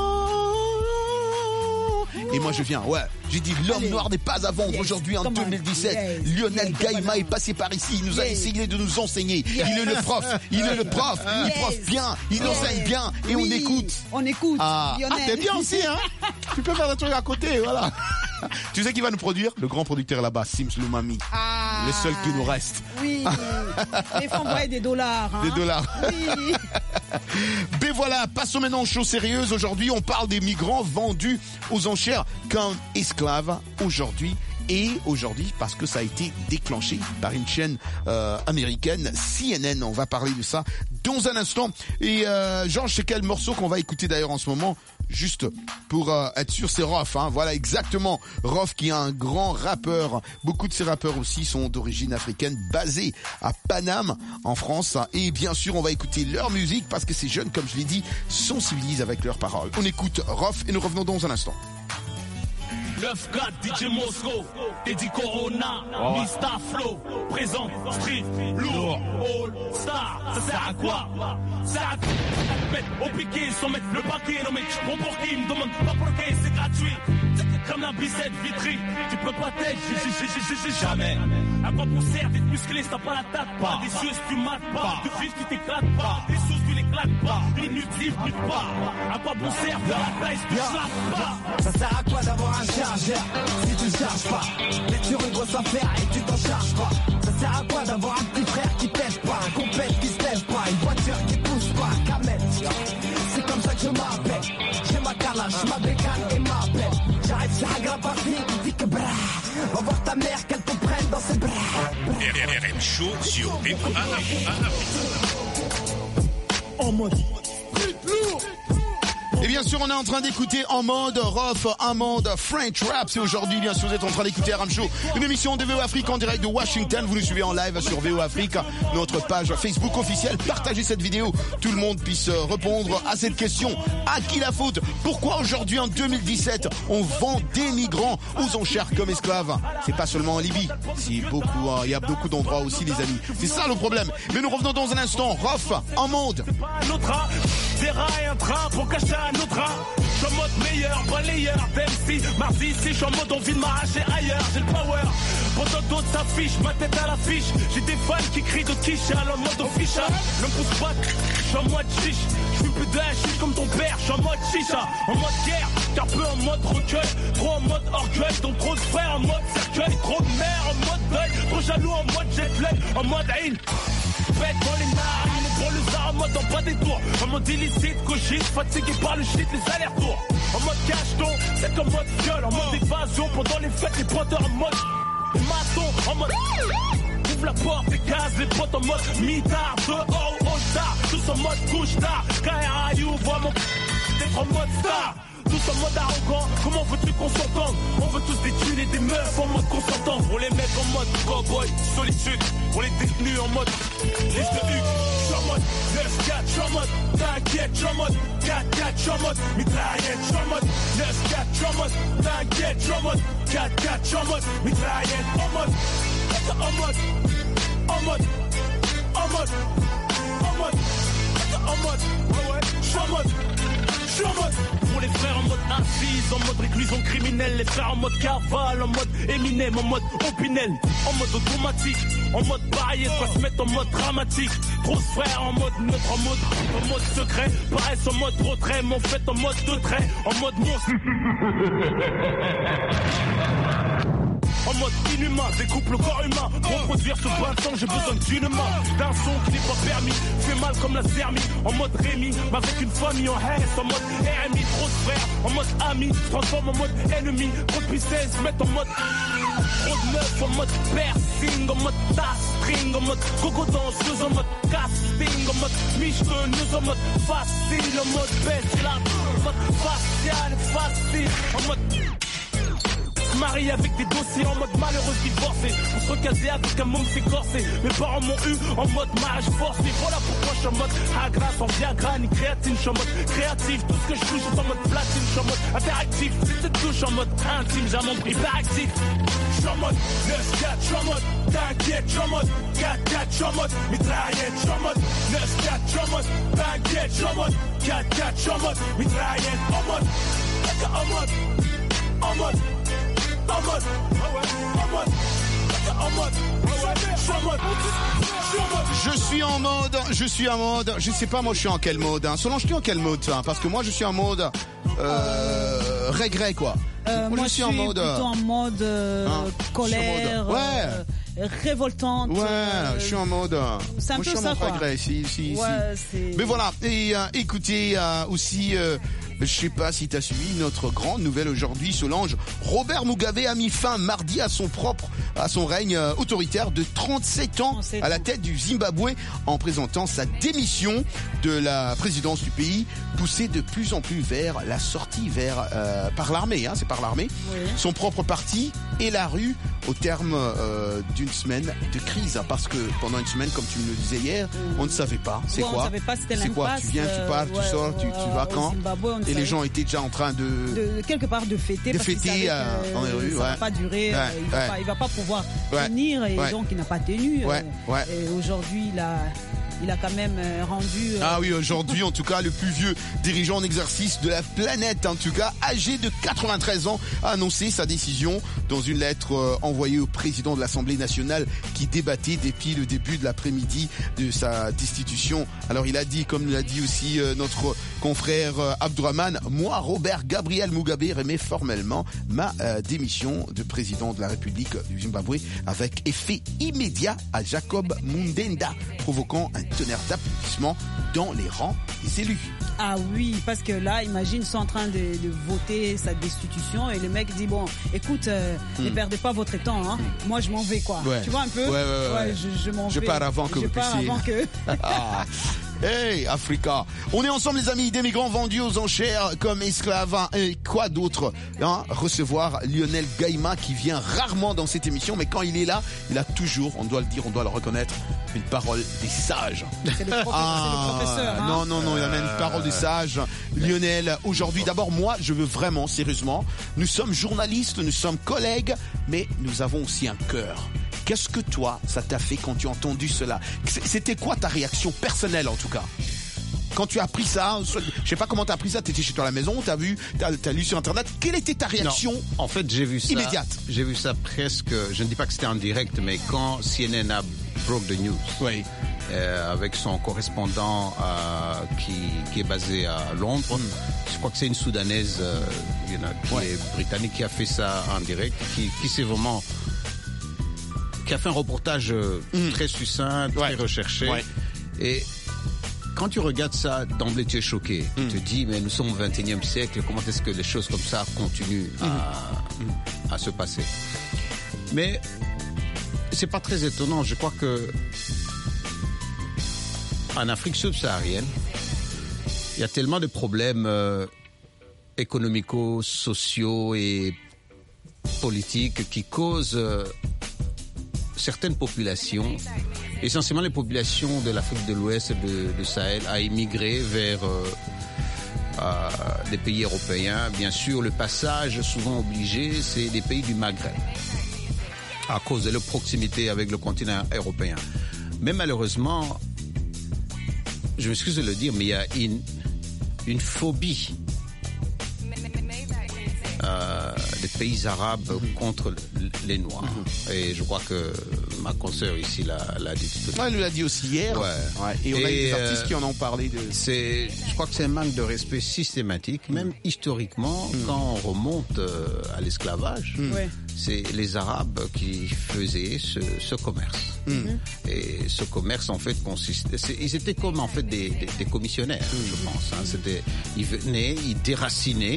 Et moi je viens, j'ai dit l'homme noir n'est pas à vendre aujourd'hui en 2017. Lionel Gaïma est passé par ici, il nous a essayé de nous enseigner. Il est le prof, il prof bien, il enseigne bien et on écoute. On écoute. T'es bien aussi, hein? Tu peux faire des trucs à côté, voilà. Tu sais qui va nous produire? Le grand producteur là-bas, Sims Lumami. Le seul qui nous reste. Oui. Il faut envoyer des dollars. Hein? Des dollars. Oui. Mais voilà, passons maintenant aux choses sérieuses. Aujourd'hui, on parle des migrants vendus aux enchères comme esclaves aujourd'hui. Et aujourd'hui, parce que ça a été déclenché par une chaîne américaine, CNN, on va parler de ça dans un instant. Et Georges, c'est quel morceau qu'on va écouter d'ailleurs en ce moment? Juste pour être sûr, c'est Rof, hein. Voilà, exactement. Rof qui est un grand rappeur. Beaucoup de ces rappeurs aussi sont d'origine africaine, basés à Paname, en France. Et bien sûr, on va écouter leur musique parce que ces jeunes, comme je l'ai dit, sont civilisés avec leurs paroles. On écoute Rof et nous revenons dans un instant. 9-4, DJ Mosco, Eddie Corona, Mr. Flow, présent, street, lourd, all star, ça sert à quoi? Ça sert à mettre au piqué sans mettre le paquet, non mais je prends pour qui, me demande pas pour qui, c'est gratuit. Comme la bicette vitrie, tu peux pas t'aider, jamais. À quoi pour sert d'être musclé si t'as pas la tête, pas des yeux si tu mates pas, de fils tu t'éclates pas, des sous tu l'éclates pas, inutile plus pas. À quoi bon sert de la taille si tu slappes pas? Ça sert à quoi d'avoir un chargeur si tu le charges pas? T'es sur une grosse affaire et tu t'en charges pas. Ça sert à quoi d'avoir un petit frère qui pèse pas, un compète qui se lève pas, une voiture qui pousse pas, camette. C'est comme ça que je m'appelle. J'ai ma calache, ma bécane et ma pelle. J'arrive sur un grand papier qui dit que brah, va voir ta mère qu'elle te prenne dans ses bras. RM Show sur VOA. En mode lourd. Et bien sûr, on est en train d'écouter en mode Rof, en mode French Rap. C'est aujourd'hui, bien sûr, vous êtes en train d'écouter RM Show, une émission de VO Afrique en direct de Washington. Vous nous suivez en live sur VO Afrique, notre page Facebook officielle. Partagez cette vidéo, tout le monde puisse répondre à cette question. À qui la faute? Pourquoi aujourd'hui, en 2017, on vend des migrants aux enchères comme esclaves? C'est pas seulement en Libye. Il y a beaucoup d'endroits aussi, les amis. C'est ça le problème. Mais nous revenons dans un instant. Rof, en mode. Des rails, un train pour cacher un autre train. Je suis en mode meilleur, balayeur, d'MC. Mardi ici, je suis en mode envie de m'arracher ailleurs. J'ai le power. Pendant d'autres s'affichent, ma tête à l'affiche. J'ai des fans qui crient de quiche, en mode official. Ne me pousse pas, je suis en mode chiche. Je suis plus de la chiche comme ton père, je suis en mode chicha. En mode guerre, un peu en mode recueil, trop en mode orgueil, donc trop de frères en mode cercueil, trop de mères en mode deuil, trop jaloux en mode jet lag, en mode haine. Pète dans les narines, pour le zar en mode en bas des tours, en mode illicite, cogite, fatigué par le shit, les allers-retours. En mode cacheton, c'est en mode viol, en mode évasion, pendant les fêtes, les pointeurs en mode maçon, en mode ouvre la porte, des cases, les potes en mode mitard, dehors ou all-star, tous en mode couche-tard, KRIU, vois mon d'être en mode star. Tous en mode arrogant, comment veux-tu qu'on s'entende? On veut tous des thunes et des meufs en mode consentant. Pour les mecs en mode cowboy, solitude. Pour les détenus en mode liste de Hugues. J'suis en mode 9-4, j'suis en mode t'inquiète, j'suis en mode 4-4, j'suis en mode mitraillette, j'suis en mode 9-4, j'suis en mode t'inquiète, j'suis en mode 4-4, j'suis en mode mitraillette, en mode, en mode, en mode, en mode, en mode, en mode, ouais, j'suis en mode. Pour les frères en mode assise, en mode réclusion criminelle, les frères en mode Carval, en mode Eminem, en mode Opinel, en mode automatique, en mode barrière, pas se mettre en mode dramatique. Trop de frères en mode neutre, en mode secret, paraissent en mode retrait, mais en fait en mode de trait, en mode monstre. En mode inhumain, découpe le corps humain. Pour produire ce bain de sang, j'ai besoin d'une main. D'un son qui n'est pas permis, fait mal comme la thermie. En mode Rémi, mais avec une famille en haine. En mode RMI, trop de frères. En mode ami, transforme en mode ennemi. Trop de puissance, mettre en mode trop de meufs, en mode piercing. En mode tas-string, en mode coco danseuse. En mode casting, en mode michetonneuse. En mode facile, en mode best là. En mode facial, facile. En mode marié avec des dossiers en mode malheureuse divorcée. On se recaser avec un môme c'est corsé. Mes parents m'ont eu en mode mariage forcé. Voilà pourquoi je suis en mode agresse, en Viagra, ni créatine. Je suis en mode créatif, tout ce que je touche est en mode platine. Je suis en mode interactif, si tu te touches en mode intime, j'ai un monde hyperactif. Je suis en mode 9-4, je suis en mode t'inquiète, je suis en mode 4-4, je suis en mode mitraillette. Je suis en mode 9-4, je suis en mode t'inquiète, je suis en mode 4-4, je suis en mode mitraillette. En mode, en mode, en mode. Je suis en mode, je sais pas moi je suis en quel mode, hein. Solange, tu es en quel mode ça? Parce que moi je suis en mode regret quoi. Moi je suis plutôt en mode colère, révoltante. Ouais, je suis en mode. C'est un peu ça quoi. Regret, si. Mais voilà, et écoutez aussi. Je sais pas si tu as suivi notre grande nouvelle aujourd'hui, Solange. Robert Mugabe a mis fin mardi à son règne autoritaire de 37 ans à la tête du Zimbabwe en présentant sa démission de la présidence du pays, poussée de plus en plus vers la sortie par l'armée, hein, c'est par l'armée. Oui. Son propre parti et la rue au terme d'une semaine de crise, hein, parce que pendant une semaine, comme tu me le disais hier, on ne savait pas. C'est quoi? On ne savait pas c'était l'impasse. C'est quoi? Tu viens, tu pars, tu sors, tu vas quand? Zimbabwe, et les gens étaient déjà en train de quelque part de fêter parce qu'ils savaient que dans les rues, ça va pas durer, il va pas pouvoir tenir et donc il n'a pas tenu. Et aujourd'hui il a quand même rendu... Ah oui, aujourd'hui, en tout cas, le plus vieux dirigeant en exercice de la planète, en tout cas, âgé de 93 ans, a annoncé sa décision dans une lettre envoyée au président de l'Assemblée nationale qui débattait depuis le début de l'après-midi de sa destitution. Alors, il a dit, comme l'a dit aussi notre confrère Abdourahmane, moi, Robert Gabriel Mugabe, remets formellement ma démission de président de la République du Zimbabwe avec effet immédiat à Jacob Mundenda, provoquant un tonnerre d'applaudissements dans les rangs des élus. Ah oui, parce que là, imagine, ils sont en train de voter sa destitution et le mec dit, bon, écoute, ne perdez pas votre temps, hein. Moi je m'en vais quoi. Ouais. Tu vois un peu? Ouais. Je m'en vais. Je pars avant que vous puissiez. Hey Africa, on est ensemble les amis, des migrants vendus aux enchères comme esclaves et quoi d'autre, hein? Recevoir Lionel Gaïma qui vient rarement dans cette émission, mais quand il est là, il a toujours, on doit le dire, on doit le reconnaître, une parole des sages. C'est le professeur. Hein? Non, il amène une parole des sages. Lionel, aujourd'hui, d'abord moi, je veux vraiment, sérieusement, nous sommes journalistes, nous sommes collègues, mais nous avons aussi un cœur. Qu'est-ce que toi, ça t'a fait quand tu as entendu cela? C'était quoi ta réaction personnelle en tout cas? Quand tu as appris ça, je sais pas comment t'as appris ça, t'étais chez toi à la maison, t'as lu sur internet, quelle était ta réaction? Non, en fait, j'ai vu ça immédiate. J'ai vu ça presque, je ne dis pas que c'était en direct, mais quand CNN a broke the news. Oui. Avec son correspondant qui est basé à Londres. Je crois que c'est une Soudanaise qui est britannique qui a fait ça en direct, qui s'est vraiment... qui a fait un reportage très succinct, très recherché. Ouais. Et quand tu regardes ça, d'emblée tu es choqué. Tu te dis, mais nous sommes au XXIe siècle, comment est-ce que les choses comme ça continuent à se passer? Mais c'est pas très étonnant. Je crois que en Afrique subsaharienne, il y a tellement de problèmes économico-sociaux et politiques qui causent certaines populations, essentiellement les populations de l'Afrique de l'Ouest et de Sahel, à immigrer vers des pays européens. Bien sûr, le passage souvent obligé, c'est des pays du Maghreb, à cause de leur proximité avec le continent européen. Mais malheureusement, je m'excuse de le dire, mais il y a une phobie des pays arabes contre les Noirs. Et je crois que ma consoeur ici l'a dit tout à l'heure. Elle nous l'a dit aussi hier. Et on a des artistes qui en ont parlé. Je crois que c'est un manque de respect systématique, même historiquement, quand on remonte à l'esclavage. C'est les Arabes qui faisaient ce commerce. Et ce commerce, en fait, consistait... Ils étaient comme, en fait, des commissionnaires, je pense. Ils venaient, ils déracinaient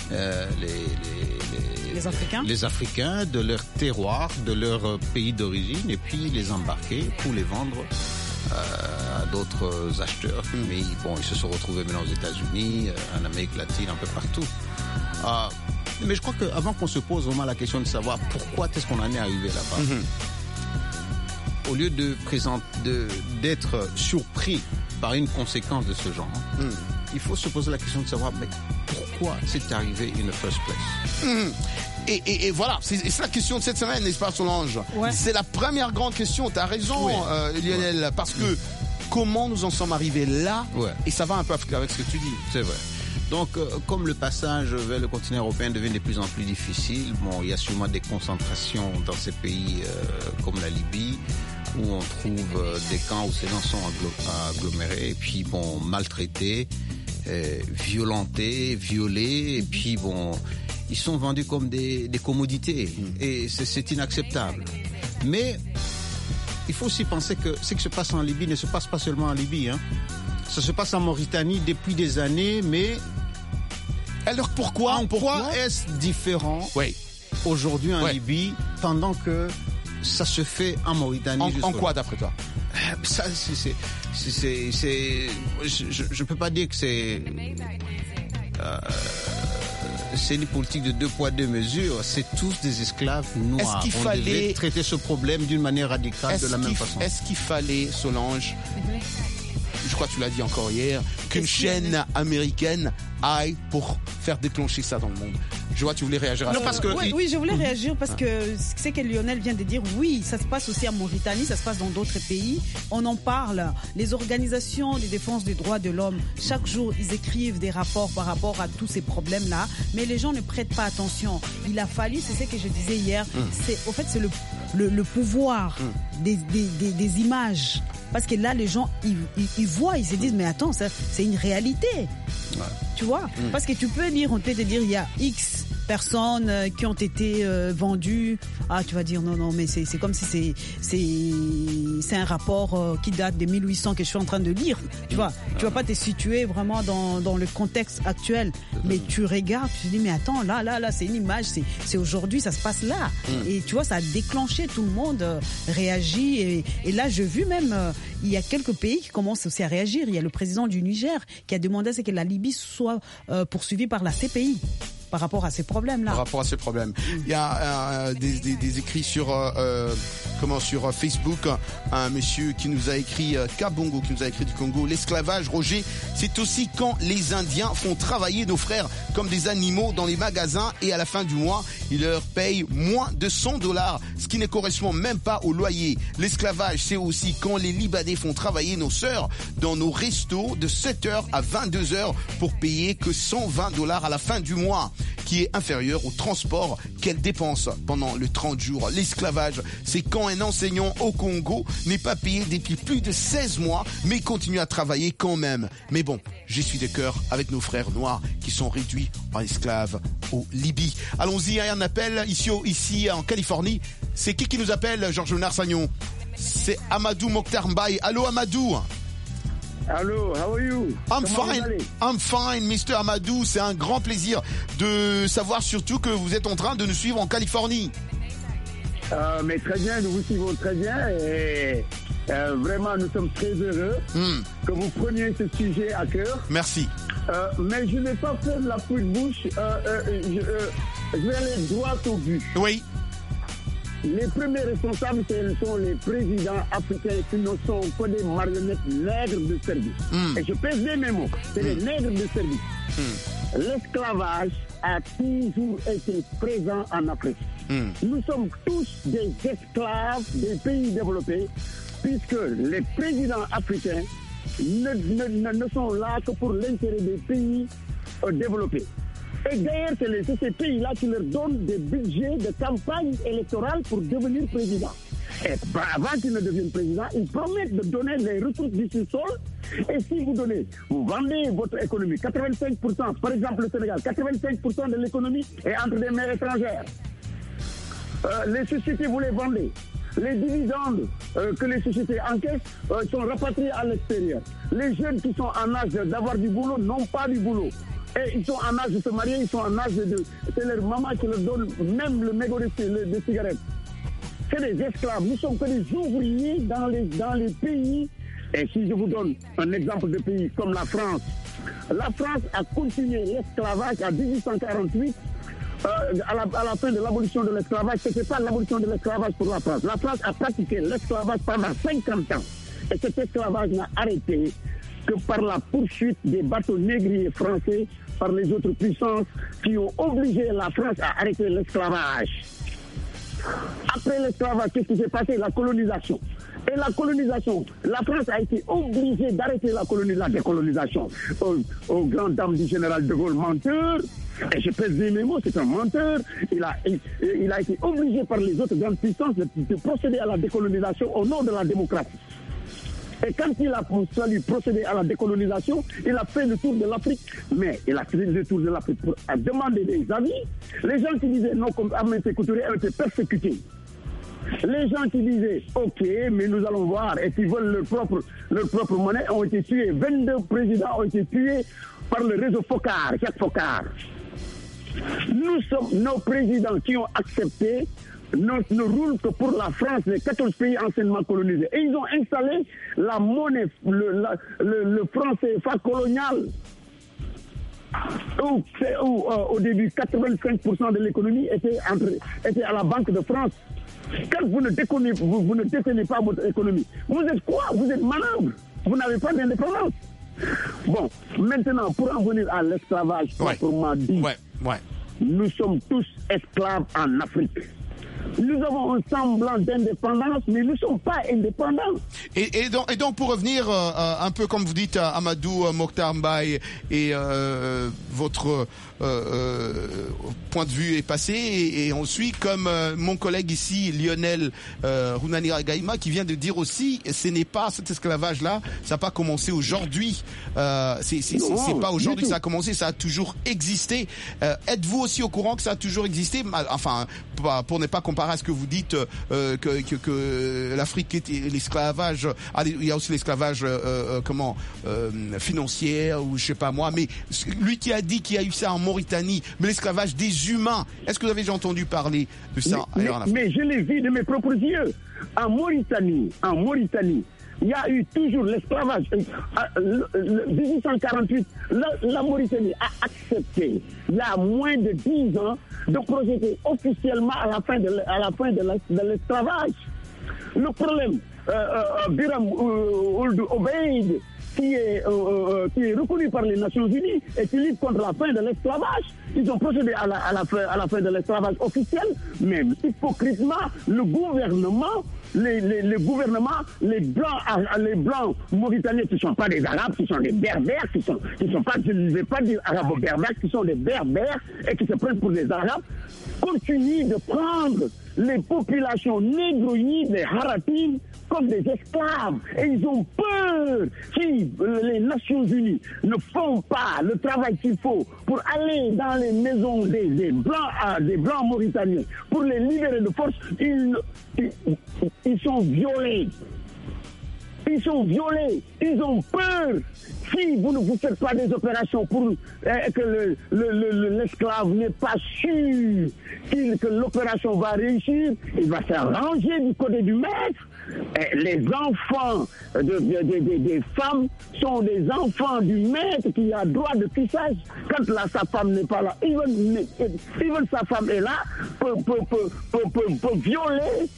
les Africains de leur terroir, de leur pays d'origine, et puis les embarquaient pour les vendre à d'autres acheteurs. Mais ils se sont retrouvés maintenant aux États-Unis, en Amérique latine, un peu partout. Mais je crois qu'avant qu'on se pose vraiment la question de savoir pourquoi est-ce qu'on en est arrivé là-bas, au lieu d'être surpris par une conséquence de ce genre, il faut se poser la question de savoir mais pourquoi c'est arrivé in the first place. Et voilà, c'est la question de cette semaine, n'est-ce pas, Solange? C'est la première grande question. Tu as raison, Lionel, parce que comment nous en sommes arrivés là, et ça va un peu avec ce que tu dis. C'est vrai. Donc, comme le passage vers le continent européen devient de plus en plus difficile, il y a sûrement des concentrations dans ces pays comme la Libye, où on trouve des camps où ces gens sont agglomérés, et puis maltraités, violentés, violés, et puis ils sont vendus comme des commodités, et c'est inacceptable. Mais il faut aussi penser que ce qui se passe en Libye ne se passe pas seulement en Libye, ça se passe en Mauritanie depuis des années, mais alors pourquoi est-ce différent aujourd'hui en Libye pendant que ça se fait en Mauritanie? En quoi, d'après toi? Ça, je peux pas dire que c'est une politique de 2 poids 2 mesures. C'est tous des esclaves noirs. On devait traiter ce problème d'une manière radicale, de la même façon. Est-ce qu'il fallait, Solange, je crois que tu l'as dit encore hier, qu'une chaîne américaine aille pour faire déclencher ça dans le monde? Je vois, tu voulais réagir à ça. Oui, je voulais réagir parce que c'est que Lionel vient de dire, oui, ça se passe aussi en Mauritanie, ça se passe dans d'autres pays. On en parle. Les organisations de défense des droits de l'homme, chaque jour, ils écrivent des rapports par rapport à tous ces problèmes-là, mais les gens ne prêtent pas attention. Il a fallu, c'est ce que je disais hier, c'est le pouvoir des images. Parce que là, les gens, ils voient, ils se disent, mais attends, ça, c'est une réalité. Tu vois? Parce que tu peux dire, on peut te dire, il y a X personnes qui ont été vendues. Ah, tu vas dire, non, mais c'est comme si c'est un rapport qui date de 1800 que je suis en train de lire. Tu vois? Tu vas pas te situer vraiment dans le contexte actuel. Mais tu regardes, tu te dis, mais attends, là, c'est une image, c'est aujourd'hui, ça se passe là. Et tu vois, ça a déclenché, tout le monde réagit. Et là, j'ai vu même, il y a quelques pays qui commencent aussi à réagir. Il y a le président du Niger qui a demandé à ce que la Libye soit poursuivie par la CPI. Par rapport à ces problèmes-là. Par rapport à ces problèmes. Il y a des écrits sur Facebook, un monsieur qui nous a écrit, Kabongo, qui nous a écrit du Congo. L'esclavage, Roger, c'est aussi quand les Indiens font travailler nos frères comme des animaux dans les magasins et à la fin du mois, il leur paye moins de $100, ce qui ne correspond même pas au loyer. L'esclavage, c'est aussi quand les Libanais font travailler nos sœurs dans nos restos de 7h à 22h pour payer que $120 à la fin du mois, qui est inférieur au transport qu'elles dépensent pendant le 30 jours. L'esclavage, c'est quand un enseignant au Congo n'est pas payé depuis plus de 16 mois, mais continue à travailler quand même. Mais bon, je suis de cœur avec nos frères noirs qui sont réduits en esclaves au Libye. Allons-y, il y a un appel ici en Californie. C'est qui nous appelle, Georges Léonard Sagnon? C'est Amadou Mokhtar Mbaye. Allô, Amadou? Hello, how are you? I'm fine, Mr. Amadou. C'est un grand plaisir de savoir surtout que vous êtes en train de nous suivre en Californie. Mais très bien, nous vous suivons très bien et vraiment nous sommes très heureux que vous preniez ce sujet à cœur. Merci. Mais je ne vais pas faire de la peau de bouche, je vais aller droit au but. Oui. Les premiers responsables, ce sont les présidents africains qui ne sont que des marionnettes nègres de service. Et je pèse bien mes mots, c'est des nègres de service. L'esclavage a toujours été présent en Afrique. Nous sommes tous des esclaves des pays développés, puisque les présidents africains ne sont là que pour l'intérêt des pays développés. Et d'ailleurs, c'est ces pays-là qui leur donnent des budgets de campagne électorale pour devenir président. Et avant qu'ils ne deviennent président, ils promettent de donner les ressources du sous-sol. Et si vous vendez votre économie, 85%, par exemple le Sénégal, 85% de l'économie est entre des mains étrangères. Les sociétés, vous les vendez. Les dividendes que les sociétés encaissent sont rapatriés à l'extérieur. Les jeunes qui sont en âge d'avoir du boulot n'ont pas du boulot. Et ils sont en âge de se marier, ils sont en âge c'est leur maman qui leur donne même le mégot de cigarettes. C'est des esclaves. Nous sommes que des ouvriers dans les pays. Et si je vous donne un exemple de pays comme la France a continué l'esclavage à 1848. À la fin de l'abolition de l'esclavage, ce n'était pas l'abolition de l'esclavage pour la France. La France a pratiqué l'esclavage pendant 50 ans. Et cet esclavage n'a arrêté que par la poursuite des bateaux négriers français par les autres puissances qui ont obligé la France à arrêter l'esclavage. Après l'esclavage, qu'est-ce qui s'est passé? La colonisation. Et la colonisation, la France a été obligée d'arrêter la décolonisation. Aux grandes dames du général de Gaulle, menteur, et je pèse mes mots, c'est un menteur, il a été obligé par les autres grandes puissances de procéder à la décolonisation au nom de la démocratie. Et quand il a fallu procéder à la décolonisation, il a fait le tour de l'Afrique. Mais il a fait le tour de l'Afrique pour demander des avis. Les gens qui disaient non, comme Ahmed Sékou Touré, ont été persécutés. Les gens qui disaient ok, mais nous allons voir, et qui veulent leur propre monnaie, ont été tués. 22 présidents ont été tués par le réseau Foccart, Jacques Foccart. Nous sommes nos présidents qui ont accepté ne roulent que pour la France, les 14 pays anciennement colonisés. Et ils ont installé la monnaie, le franc CFA colonial. Au début, 85% de l'économie était à la Banque de France. Quand vous ne détenez pas votre économie, vous êtes quoi? Vous êtes manœuvre. Vous n'avez pas d'indépendance. Bon, maintenant, pour en venir à l'esclavage, proprement dit, nous sommes tous esclaves en Afrique. Nous avons un semblant d'indépendance, mais nous ne sommes pas indépendants. Et donc pour revenir un peu comme vous dites, Amadou Mokhtar Mbaye, et votre point de vue est passé, et on suit comme mon collègue ici, Lionel Runani Gaïma, qui vient de dire aussi, ce n'est pas cet esclavage-là, ça n'a pas commencé aujourd'hui. C'est pas aujourd'hui que ça a commencé, ça a toujours existé. Êtes-vous aussi au courant que ça a toujours existé? Enfin, pour ne pas comparer à ce que vous dites, que l'Afrique est l'esclavage. Il y a aussi l'esclavage financier, ou je sais pas moi. Mais lui qui a dit qu'il y a eu ça en Mauritanie, mais l'esclavage des humains. Est-ce que vous avez déjà entendu parler de ça ailleurs en Afrique? Mais je l'ai vu de mes propres yeux. En Mauritanie, il y a eu toujours l'esclavage. En 1848, la Mauritanie a accepté, il y a moins de 10 ans, de procéder officiellement à la fin de l'esclavage. Le problème, Biram Ould Obeid, qui est reconnu par les Nations Unies et qui lutte contre la fin de l'esclavage. Ils ont procédé à la fin de l'esclavage officiel, mais hypocritement, le gouvernement, les blancs mauritaniens qui ne sont pas des Arabes, qui sont des Berbères, qui sont pas, je ne vais pas dire Arabo-Berbères, qui sont des Berbères et qui se prennent pour des Arabes, continuent de prendre les populations négrières des Haratines comme des esclaves. Et ils ont peur si les Nations Unies ne font pas le travail qu'il faut pour aller dans les maisons des blancs mauritaniens, pour les libérer de force, ils sont violés. Ils sont violés, ils ont peur. Si vous ne vous faites pas des opérations pour que l'esclave n'est pas sûr que l'opération va réussir, il va se ranger du côté du maître. Et les enfants des femmes sont des enfants du maître qui a droit de fissage. Quand sa femme n'est pas là, even sa femme est là, peut violer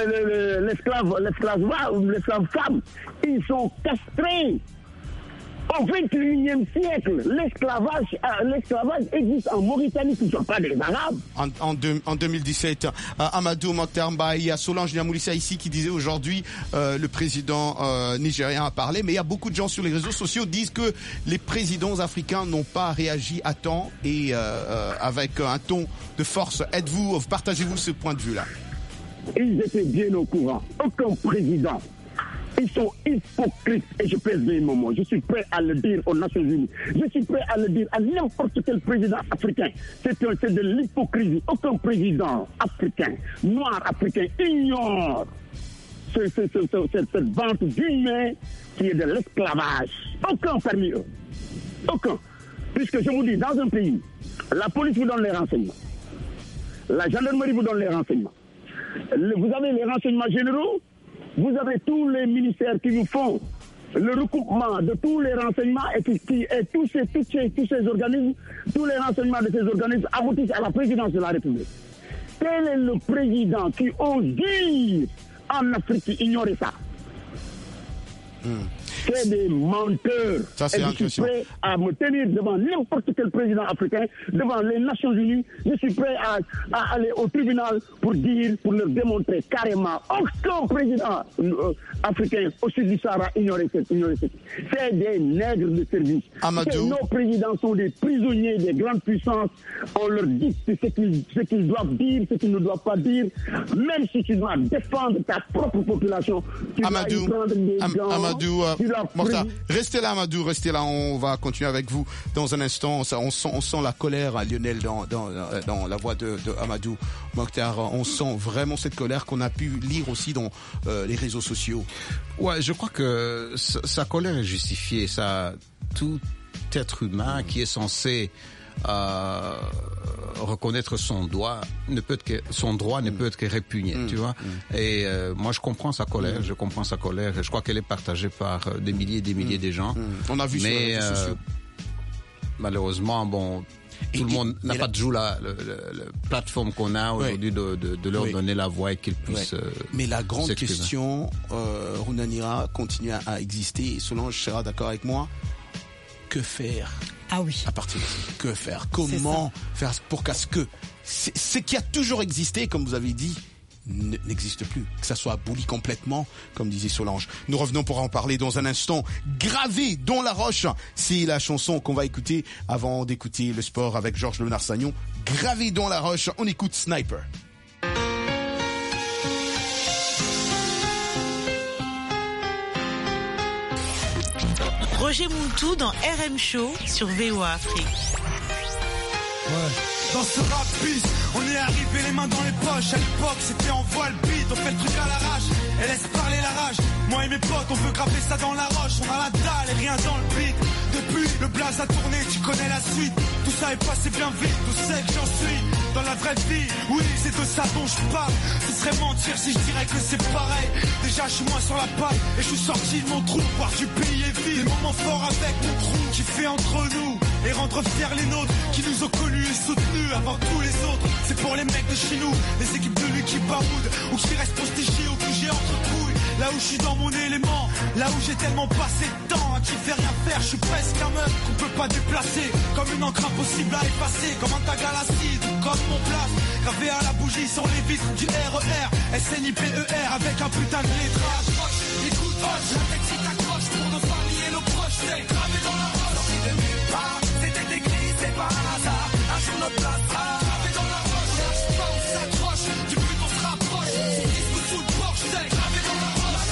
l'esclave femme. Ils sont castrés. Au XXIe siècle, l'esclavage existe en Mauritanie, qui ne sont pas des Arabes. En 2017, Amadou Mokhtar Mbaye, il y a Solange Niamoulissa ici qui disait aujourd'hui, le président nigérien a parlé, mais il y a beaucoup de gens sur les réseaux sociaux qui disent que les présidents africains n'ont pas réagi à temps et avec un ton de force. Partagez-vous ce point de vue-là? Ils étaient bien au courant. Aucun président. Ils sont hypocrites et je pèse mes moments. Je suis prêt à le dire aux Nations Unies. Je suis prêt à le dire à n'importe quel président africain. C'est de l'hypocrisie. Aucun président africain, noir africain, ignore cette vente d'humains qui est de l'esclavage. Aucun parmi eux. Aucun. Puisque je vous dis, dans un pays, la police vous donne les renseignements. La gendarmerie vous donne les renseignements. Vous avez les renseignements généraux. Vous avez tous les ministères qui vous font le recoupement de tous les renseignements et tous ces organismes, tous les renseignements de ces organismes aboutissent à la présidence de la République. Quel est le président qui ose dire en Afrique qui ignorait ça? C'est des menteurs. Ça, c'est et je suis prêt à me tenir devant n'importe quel président africain, devant les Nations Unies. Je suis prêt à aller au tribunal pour leur démontrer carrément aucun président africain au sud du Sahara ignorait cette. C'est des nègres de service. Amadou. Nos présidents sont des prisonniers des grandes puissances. On leur dit ce qu'ils doivent dire, ce qu'ils ne doivent pas dire. Même si tu dois défendre ta propre population, tu dois y prendre des gants. Amadou, Mokhtar, restez là, Amadou, restez là. On va continuer avec vous dans un instant. On sent la colère, Lionel, dans la voix de Amadou Mokhtar. On sent vraiment cette colère qu'on a pu lire aussi dans les réseaux sociaux. Ouais, je crois que sa colère est justifiée. Tout être humain qui est censé reconnaître son droit ne peut être que répugné, tu vois. Et moi je comprends sa colère, et je crois qu'elle est partagée par des milliers et des milliers de gens. On a vu sur les réseaux sociaux. Malheureusement, tout le monde n'a pas toujours la plateforme qu'on a aujourd'hui de leur donner la voix et qu'ils puissent mais la grande s'exprimer. question, Runanira, continue à exister, et Solange sera d'accord avec moi. Que faire? Ah oui. À partir de que faire? Comment faire pour qu'à ce qui a toujours existé, comme vous avez dit, n'existe plus, que ça soit aboli complètement, comme disait Solange. Nous revenons pour en parler dans un instant. Gravé dans la roche, c'est la chanson qu'on va écouter avant d'écouter le sport avec Georges Lenard-Sagnon. Gravé dans la roche, on écoute Sniper. Roger Mountou dans RM Show sur VOA Afrique. Dans ce rap bis, on est arrivé les mains dans les poches. À l'époque, c'était en voile beat, on fait le truc à l'arrache et laisse parler la rage. Moi et mes potes, on veut graver ça dans la roche. On a la dalle et rien dans le beat. Depuis, le blaze a tourné, tu connais la suite. Tout ça est passé bien vite, tout sais que j'en suis. Dans la vraie vie, oui, c'est de ça dont je parle. Ce serait mentir si je dirais que c'est pareil. Déjà, je suis moins sur la paille et je suis sorti de mon trou. Voir du pays est vide, des moments forts avec mon crew qui fait entre nous et rendre fiers les nôtres qui nous ont connus et soutenus avant tous les autres. C'est pour les mecs de chez nous, les équipes de l'équipe Baroud ou qui restent postés chez au QG entre couilles. là où je suis dans mon élément, là où j'ai tellement passé de temps à kiffer rien faire, je suis presque un meuf qu'on peut pas déplacer, comme une encre impossible à effacer, comme un tag à l'acide, comme mon place, gravé à la bougie sur les vitres du RER, SNIPER avec un putain de lettrage. Écoute, la taxi t'accroche pour nos familles et nos proches, c'est gravé dans la roche. Sorti de nulle part, c'était écrit, c'est pas un hasard, un jour notre place sera gravé dans la roche. Lâche pas, on s'accroche, du plus on se rapproche, c'est disque sous le porche, c'est gravé dans la roche.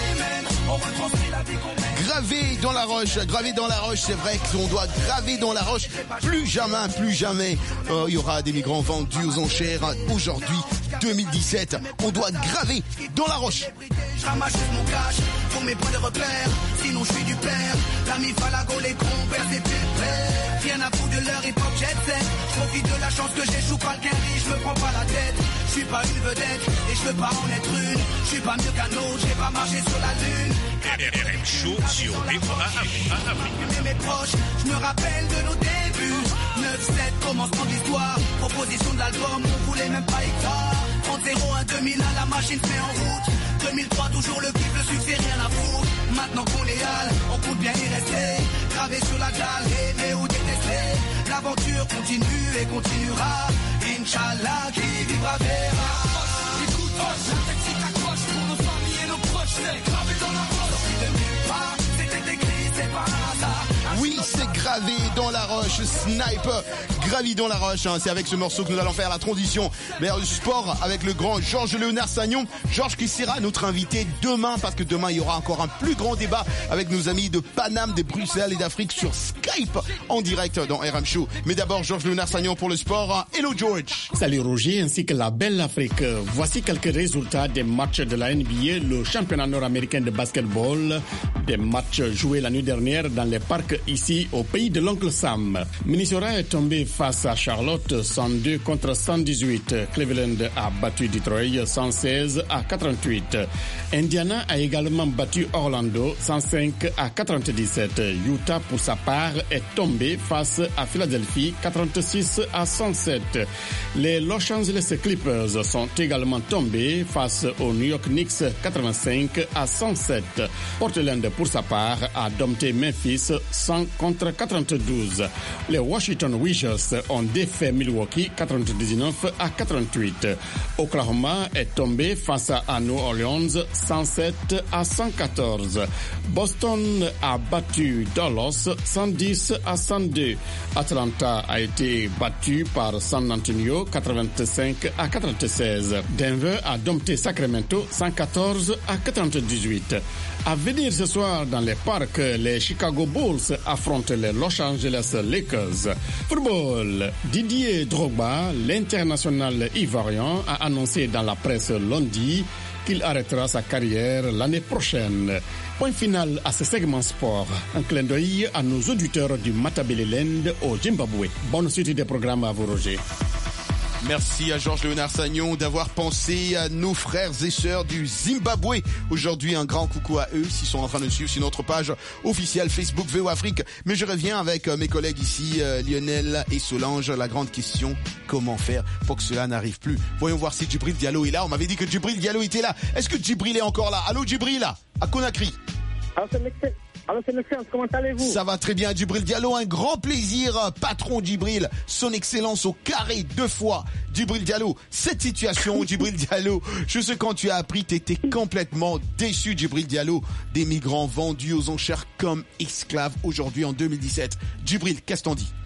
On retranscrit la vie qu'on mène. Gravé dans la roche, c'est vrai qu'on doit graver dans la roche. Plus jamais, il y aura des migrants vendus aux enchères. Aujourd'hui, 2017, on doit graver dans la roche. Je ramasse mon cash pour mes points de repère, sinon je suis du père. L'ami Falago, les compères, c'est pépère. Rien à foutre de leur hip-hop jet set. Je profite de la chance que j'échoue pas le quinri, je me prends pas la tête. Je suis pas une vedette et je veux pas en être une. Je suis pas mieux qu'un autre, j'ai pas marché sur la lune. RM Show sur VOA Afrique. Mes proches, je me rappelle de nos débuts. 9-7, commencement de l'histoire. Proposition de l'album, on voulait même pas y croire. 30-01, 2001, la machine se met en route. 2003, toujours le kiff, le succès, rien à foutre. Maintenant qu'on est hal, on compte bien y rester. Gravé sur la dalle, aimer ou détester. L'aventure continue et continuera. Inch'Allah, qui vivra verra. Écoute, la taxi t'accroche pour nos familles et nos proches. C'est gravé dans la roche. Sorti de nulle part, c'était écrit, c'est pas un hasard. Oui, c'est gravé dans la roche, Sniper, gravé dans la roche, hein. C'est avec ce morceau que nous allons faire la transition vers le sport avec le grand Georges Léonard Sagnon. Georges qui sera notre invité demain, parce que demain il y aura encore un plus grand débat avec nos amis de Paname, de Bruxelles et d'Afrique sur Skype en direct dans RM Show. Mais d'abord Georges Léonard Sagnon pour le sport. Hello George. Salut Roger ainsi que la belle Afrique. Voici quelques résultats des matchs de la NBA, le championnat nord-américain de basketball, des matchs joués la nuit dernière dans les parcs ici au pays de l'oncle Sam. Minnesota est tombé face à Charlotte 102 contre 118. Cleveland a battu Detroit 116 à 88. Indiana a également battu Orlando 105 à 97. Utah pour sa part est tombé face à Philadelphie 86 à 107. Les Los Angeles Clippers sont également tombés face aux New York Knicks 85 à 107. Portland pour sa part a dompté Memphis 100 contre 92. Les Washington Wizards ont défait Milwaukee 99 à 88. Oklahoma est tombé face à New Orleans 107 à 114. Boston a battu Dallas 110 à 102. Atlanta a été battu par San Antonio 85 à 96. Denver a dompté Sacramento 114 à 98. À venir ce soir dans les parcs, les Chicago Bulls affrontent les Los Angeles Lakers. Football, Didier Drogba, l'international ivoirien, a annoncé dans la presse lundi qu'il arrêtera sa carrière l'année prochaine. Point final à ce segment sport. Un clin d'œil à nos auditeurs du Matabeleland au Zimbabwe. Bonne suite des programmes à vous, Roger. Merci à Georges Léonard Sagnon d'avoir pensé à nos frères et sœurs du Zimbabwe. Aujourd'hui, un grand coucou à eux s'ils sont en train de nous suivre sur notre page officielle Facebook VOA Afrique. Mais je reviens avec mes collègues ici, Lionel et Solange. La grande question, comment faire pour que cela n'arrive plus? Voyons voir si Djibril Diallo est là. On m'avait dit que Djibril Diallo était là. Est-ce que Djibril est encore là? Allô Djibril, à Conakry. Alors c'est l'excellence, comment allez-vous? Ça va très bien, Djibril Diallo, un grand plaisir, patron Djibril, son excellence au carré 2 fois. Djibril Diallo, cette situation, Djibril Diallo, je sais quand tu as appris, t'étais complètement déçu, Djibril Diallo, des migrants vendus aux enchères comme esclaves aujourd'hui en 2017. Djibril, qu'est-ce qu'on dit?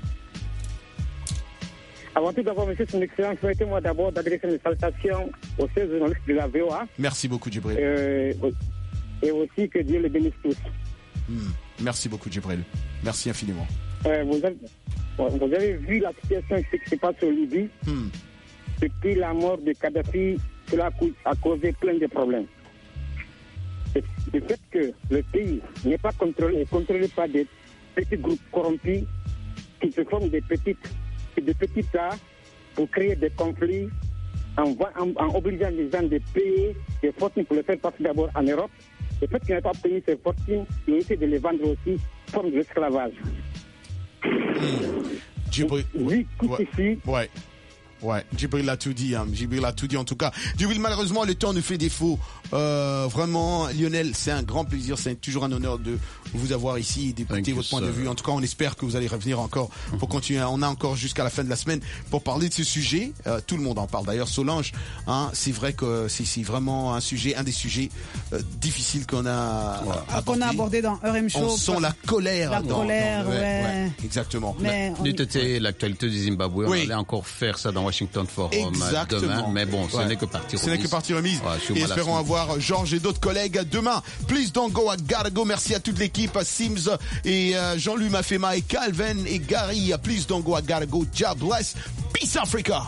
Avant tout d'abord, monsieur son excellence, permettez-moi d'abord d'adresser mes salutations aux 16 journalistes de la VOA. Merci beaucoup, Djibril. Et aussi que Dieu les bénisse tous. Merci beaucoup, Djibril. Merci infiniment. Vous avez vu la situation, ce qui se passe en Libye. Depuis la mort de Kadhafi, cela a causé plein de problèmes. Le fait que le pays n'est pas contrôlé par des petits groupes corrompus qui se forment des petits tas pour créer des conflits en obligeant les gens de payer des fortunes pour le faire passer d'abord en Europe. Le fait qu'ils n'aient pas obtenu ces fortunes, ils ont essayé de les vendre aussi forme de l'esclavage. Djibril. Oui, ici. Ouais. Ouais, Djibril a tout dit, Djibril a tout dit en tout cas. Djibril, malheureusement, le temps nous fait défaut. Vraiment, Lionel, c'est un grand plaisir, c'est toujours un honneur de vous avoir ici et d'écouter votre point de vue. En tout cas, on espère que vous allez revenir encore pour continuer. On a encore jusqu'à la fin de la semaine pour parler de ce sujet. Tout le monde en parle. D'ailleurs, Solange, c'est vrai que c'est vraiment un des sujets difficiles qu'on a abordé dans RM Show. On sent la colère. Ouais. Exactement. C'était l'actualité du Zimbabwe. On allait encore faire ça dans Washington Forum demain. Mais bon, ce n'est que partie remise. Ce n'est que partie remise. Et espérons avoir Georges et d'autres collègues demain. Please don't go, I gotta go. Merci à toute l'équipe, Sims et Jean-Louis Mafema et Calvin et Gary. Please don't go, I gotta go. God bless. Peace Africa.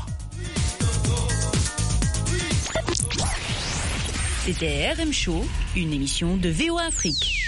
C'était RM Show, une émission de VOA Afrique.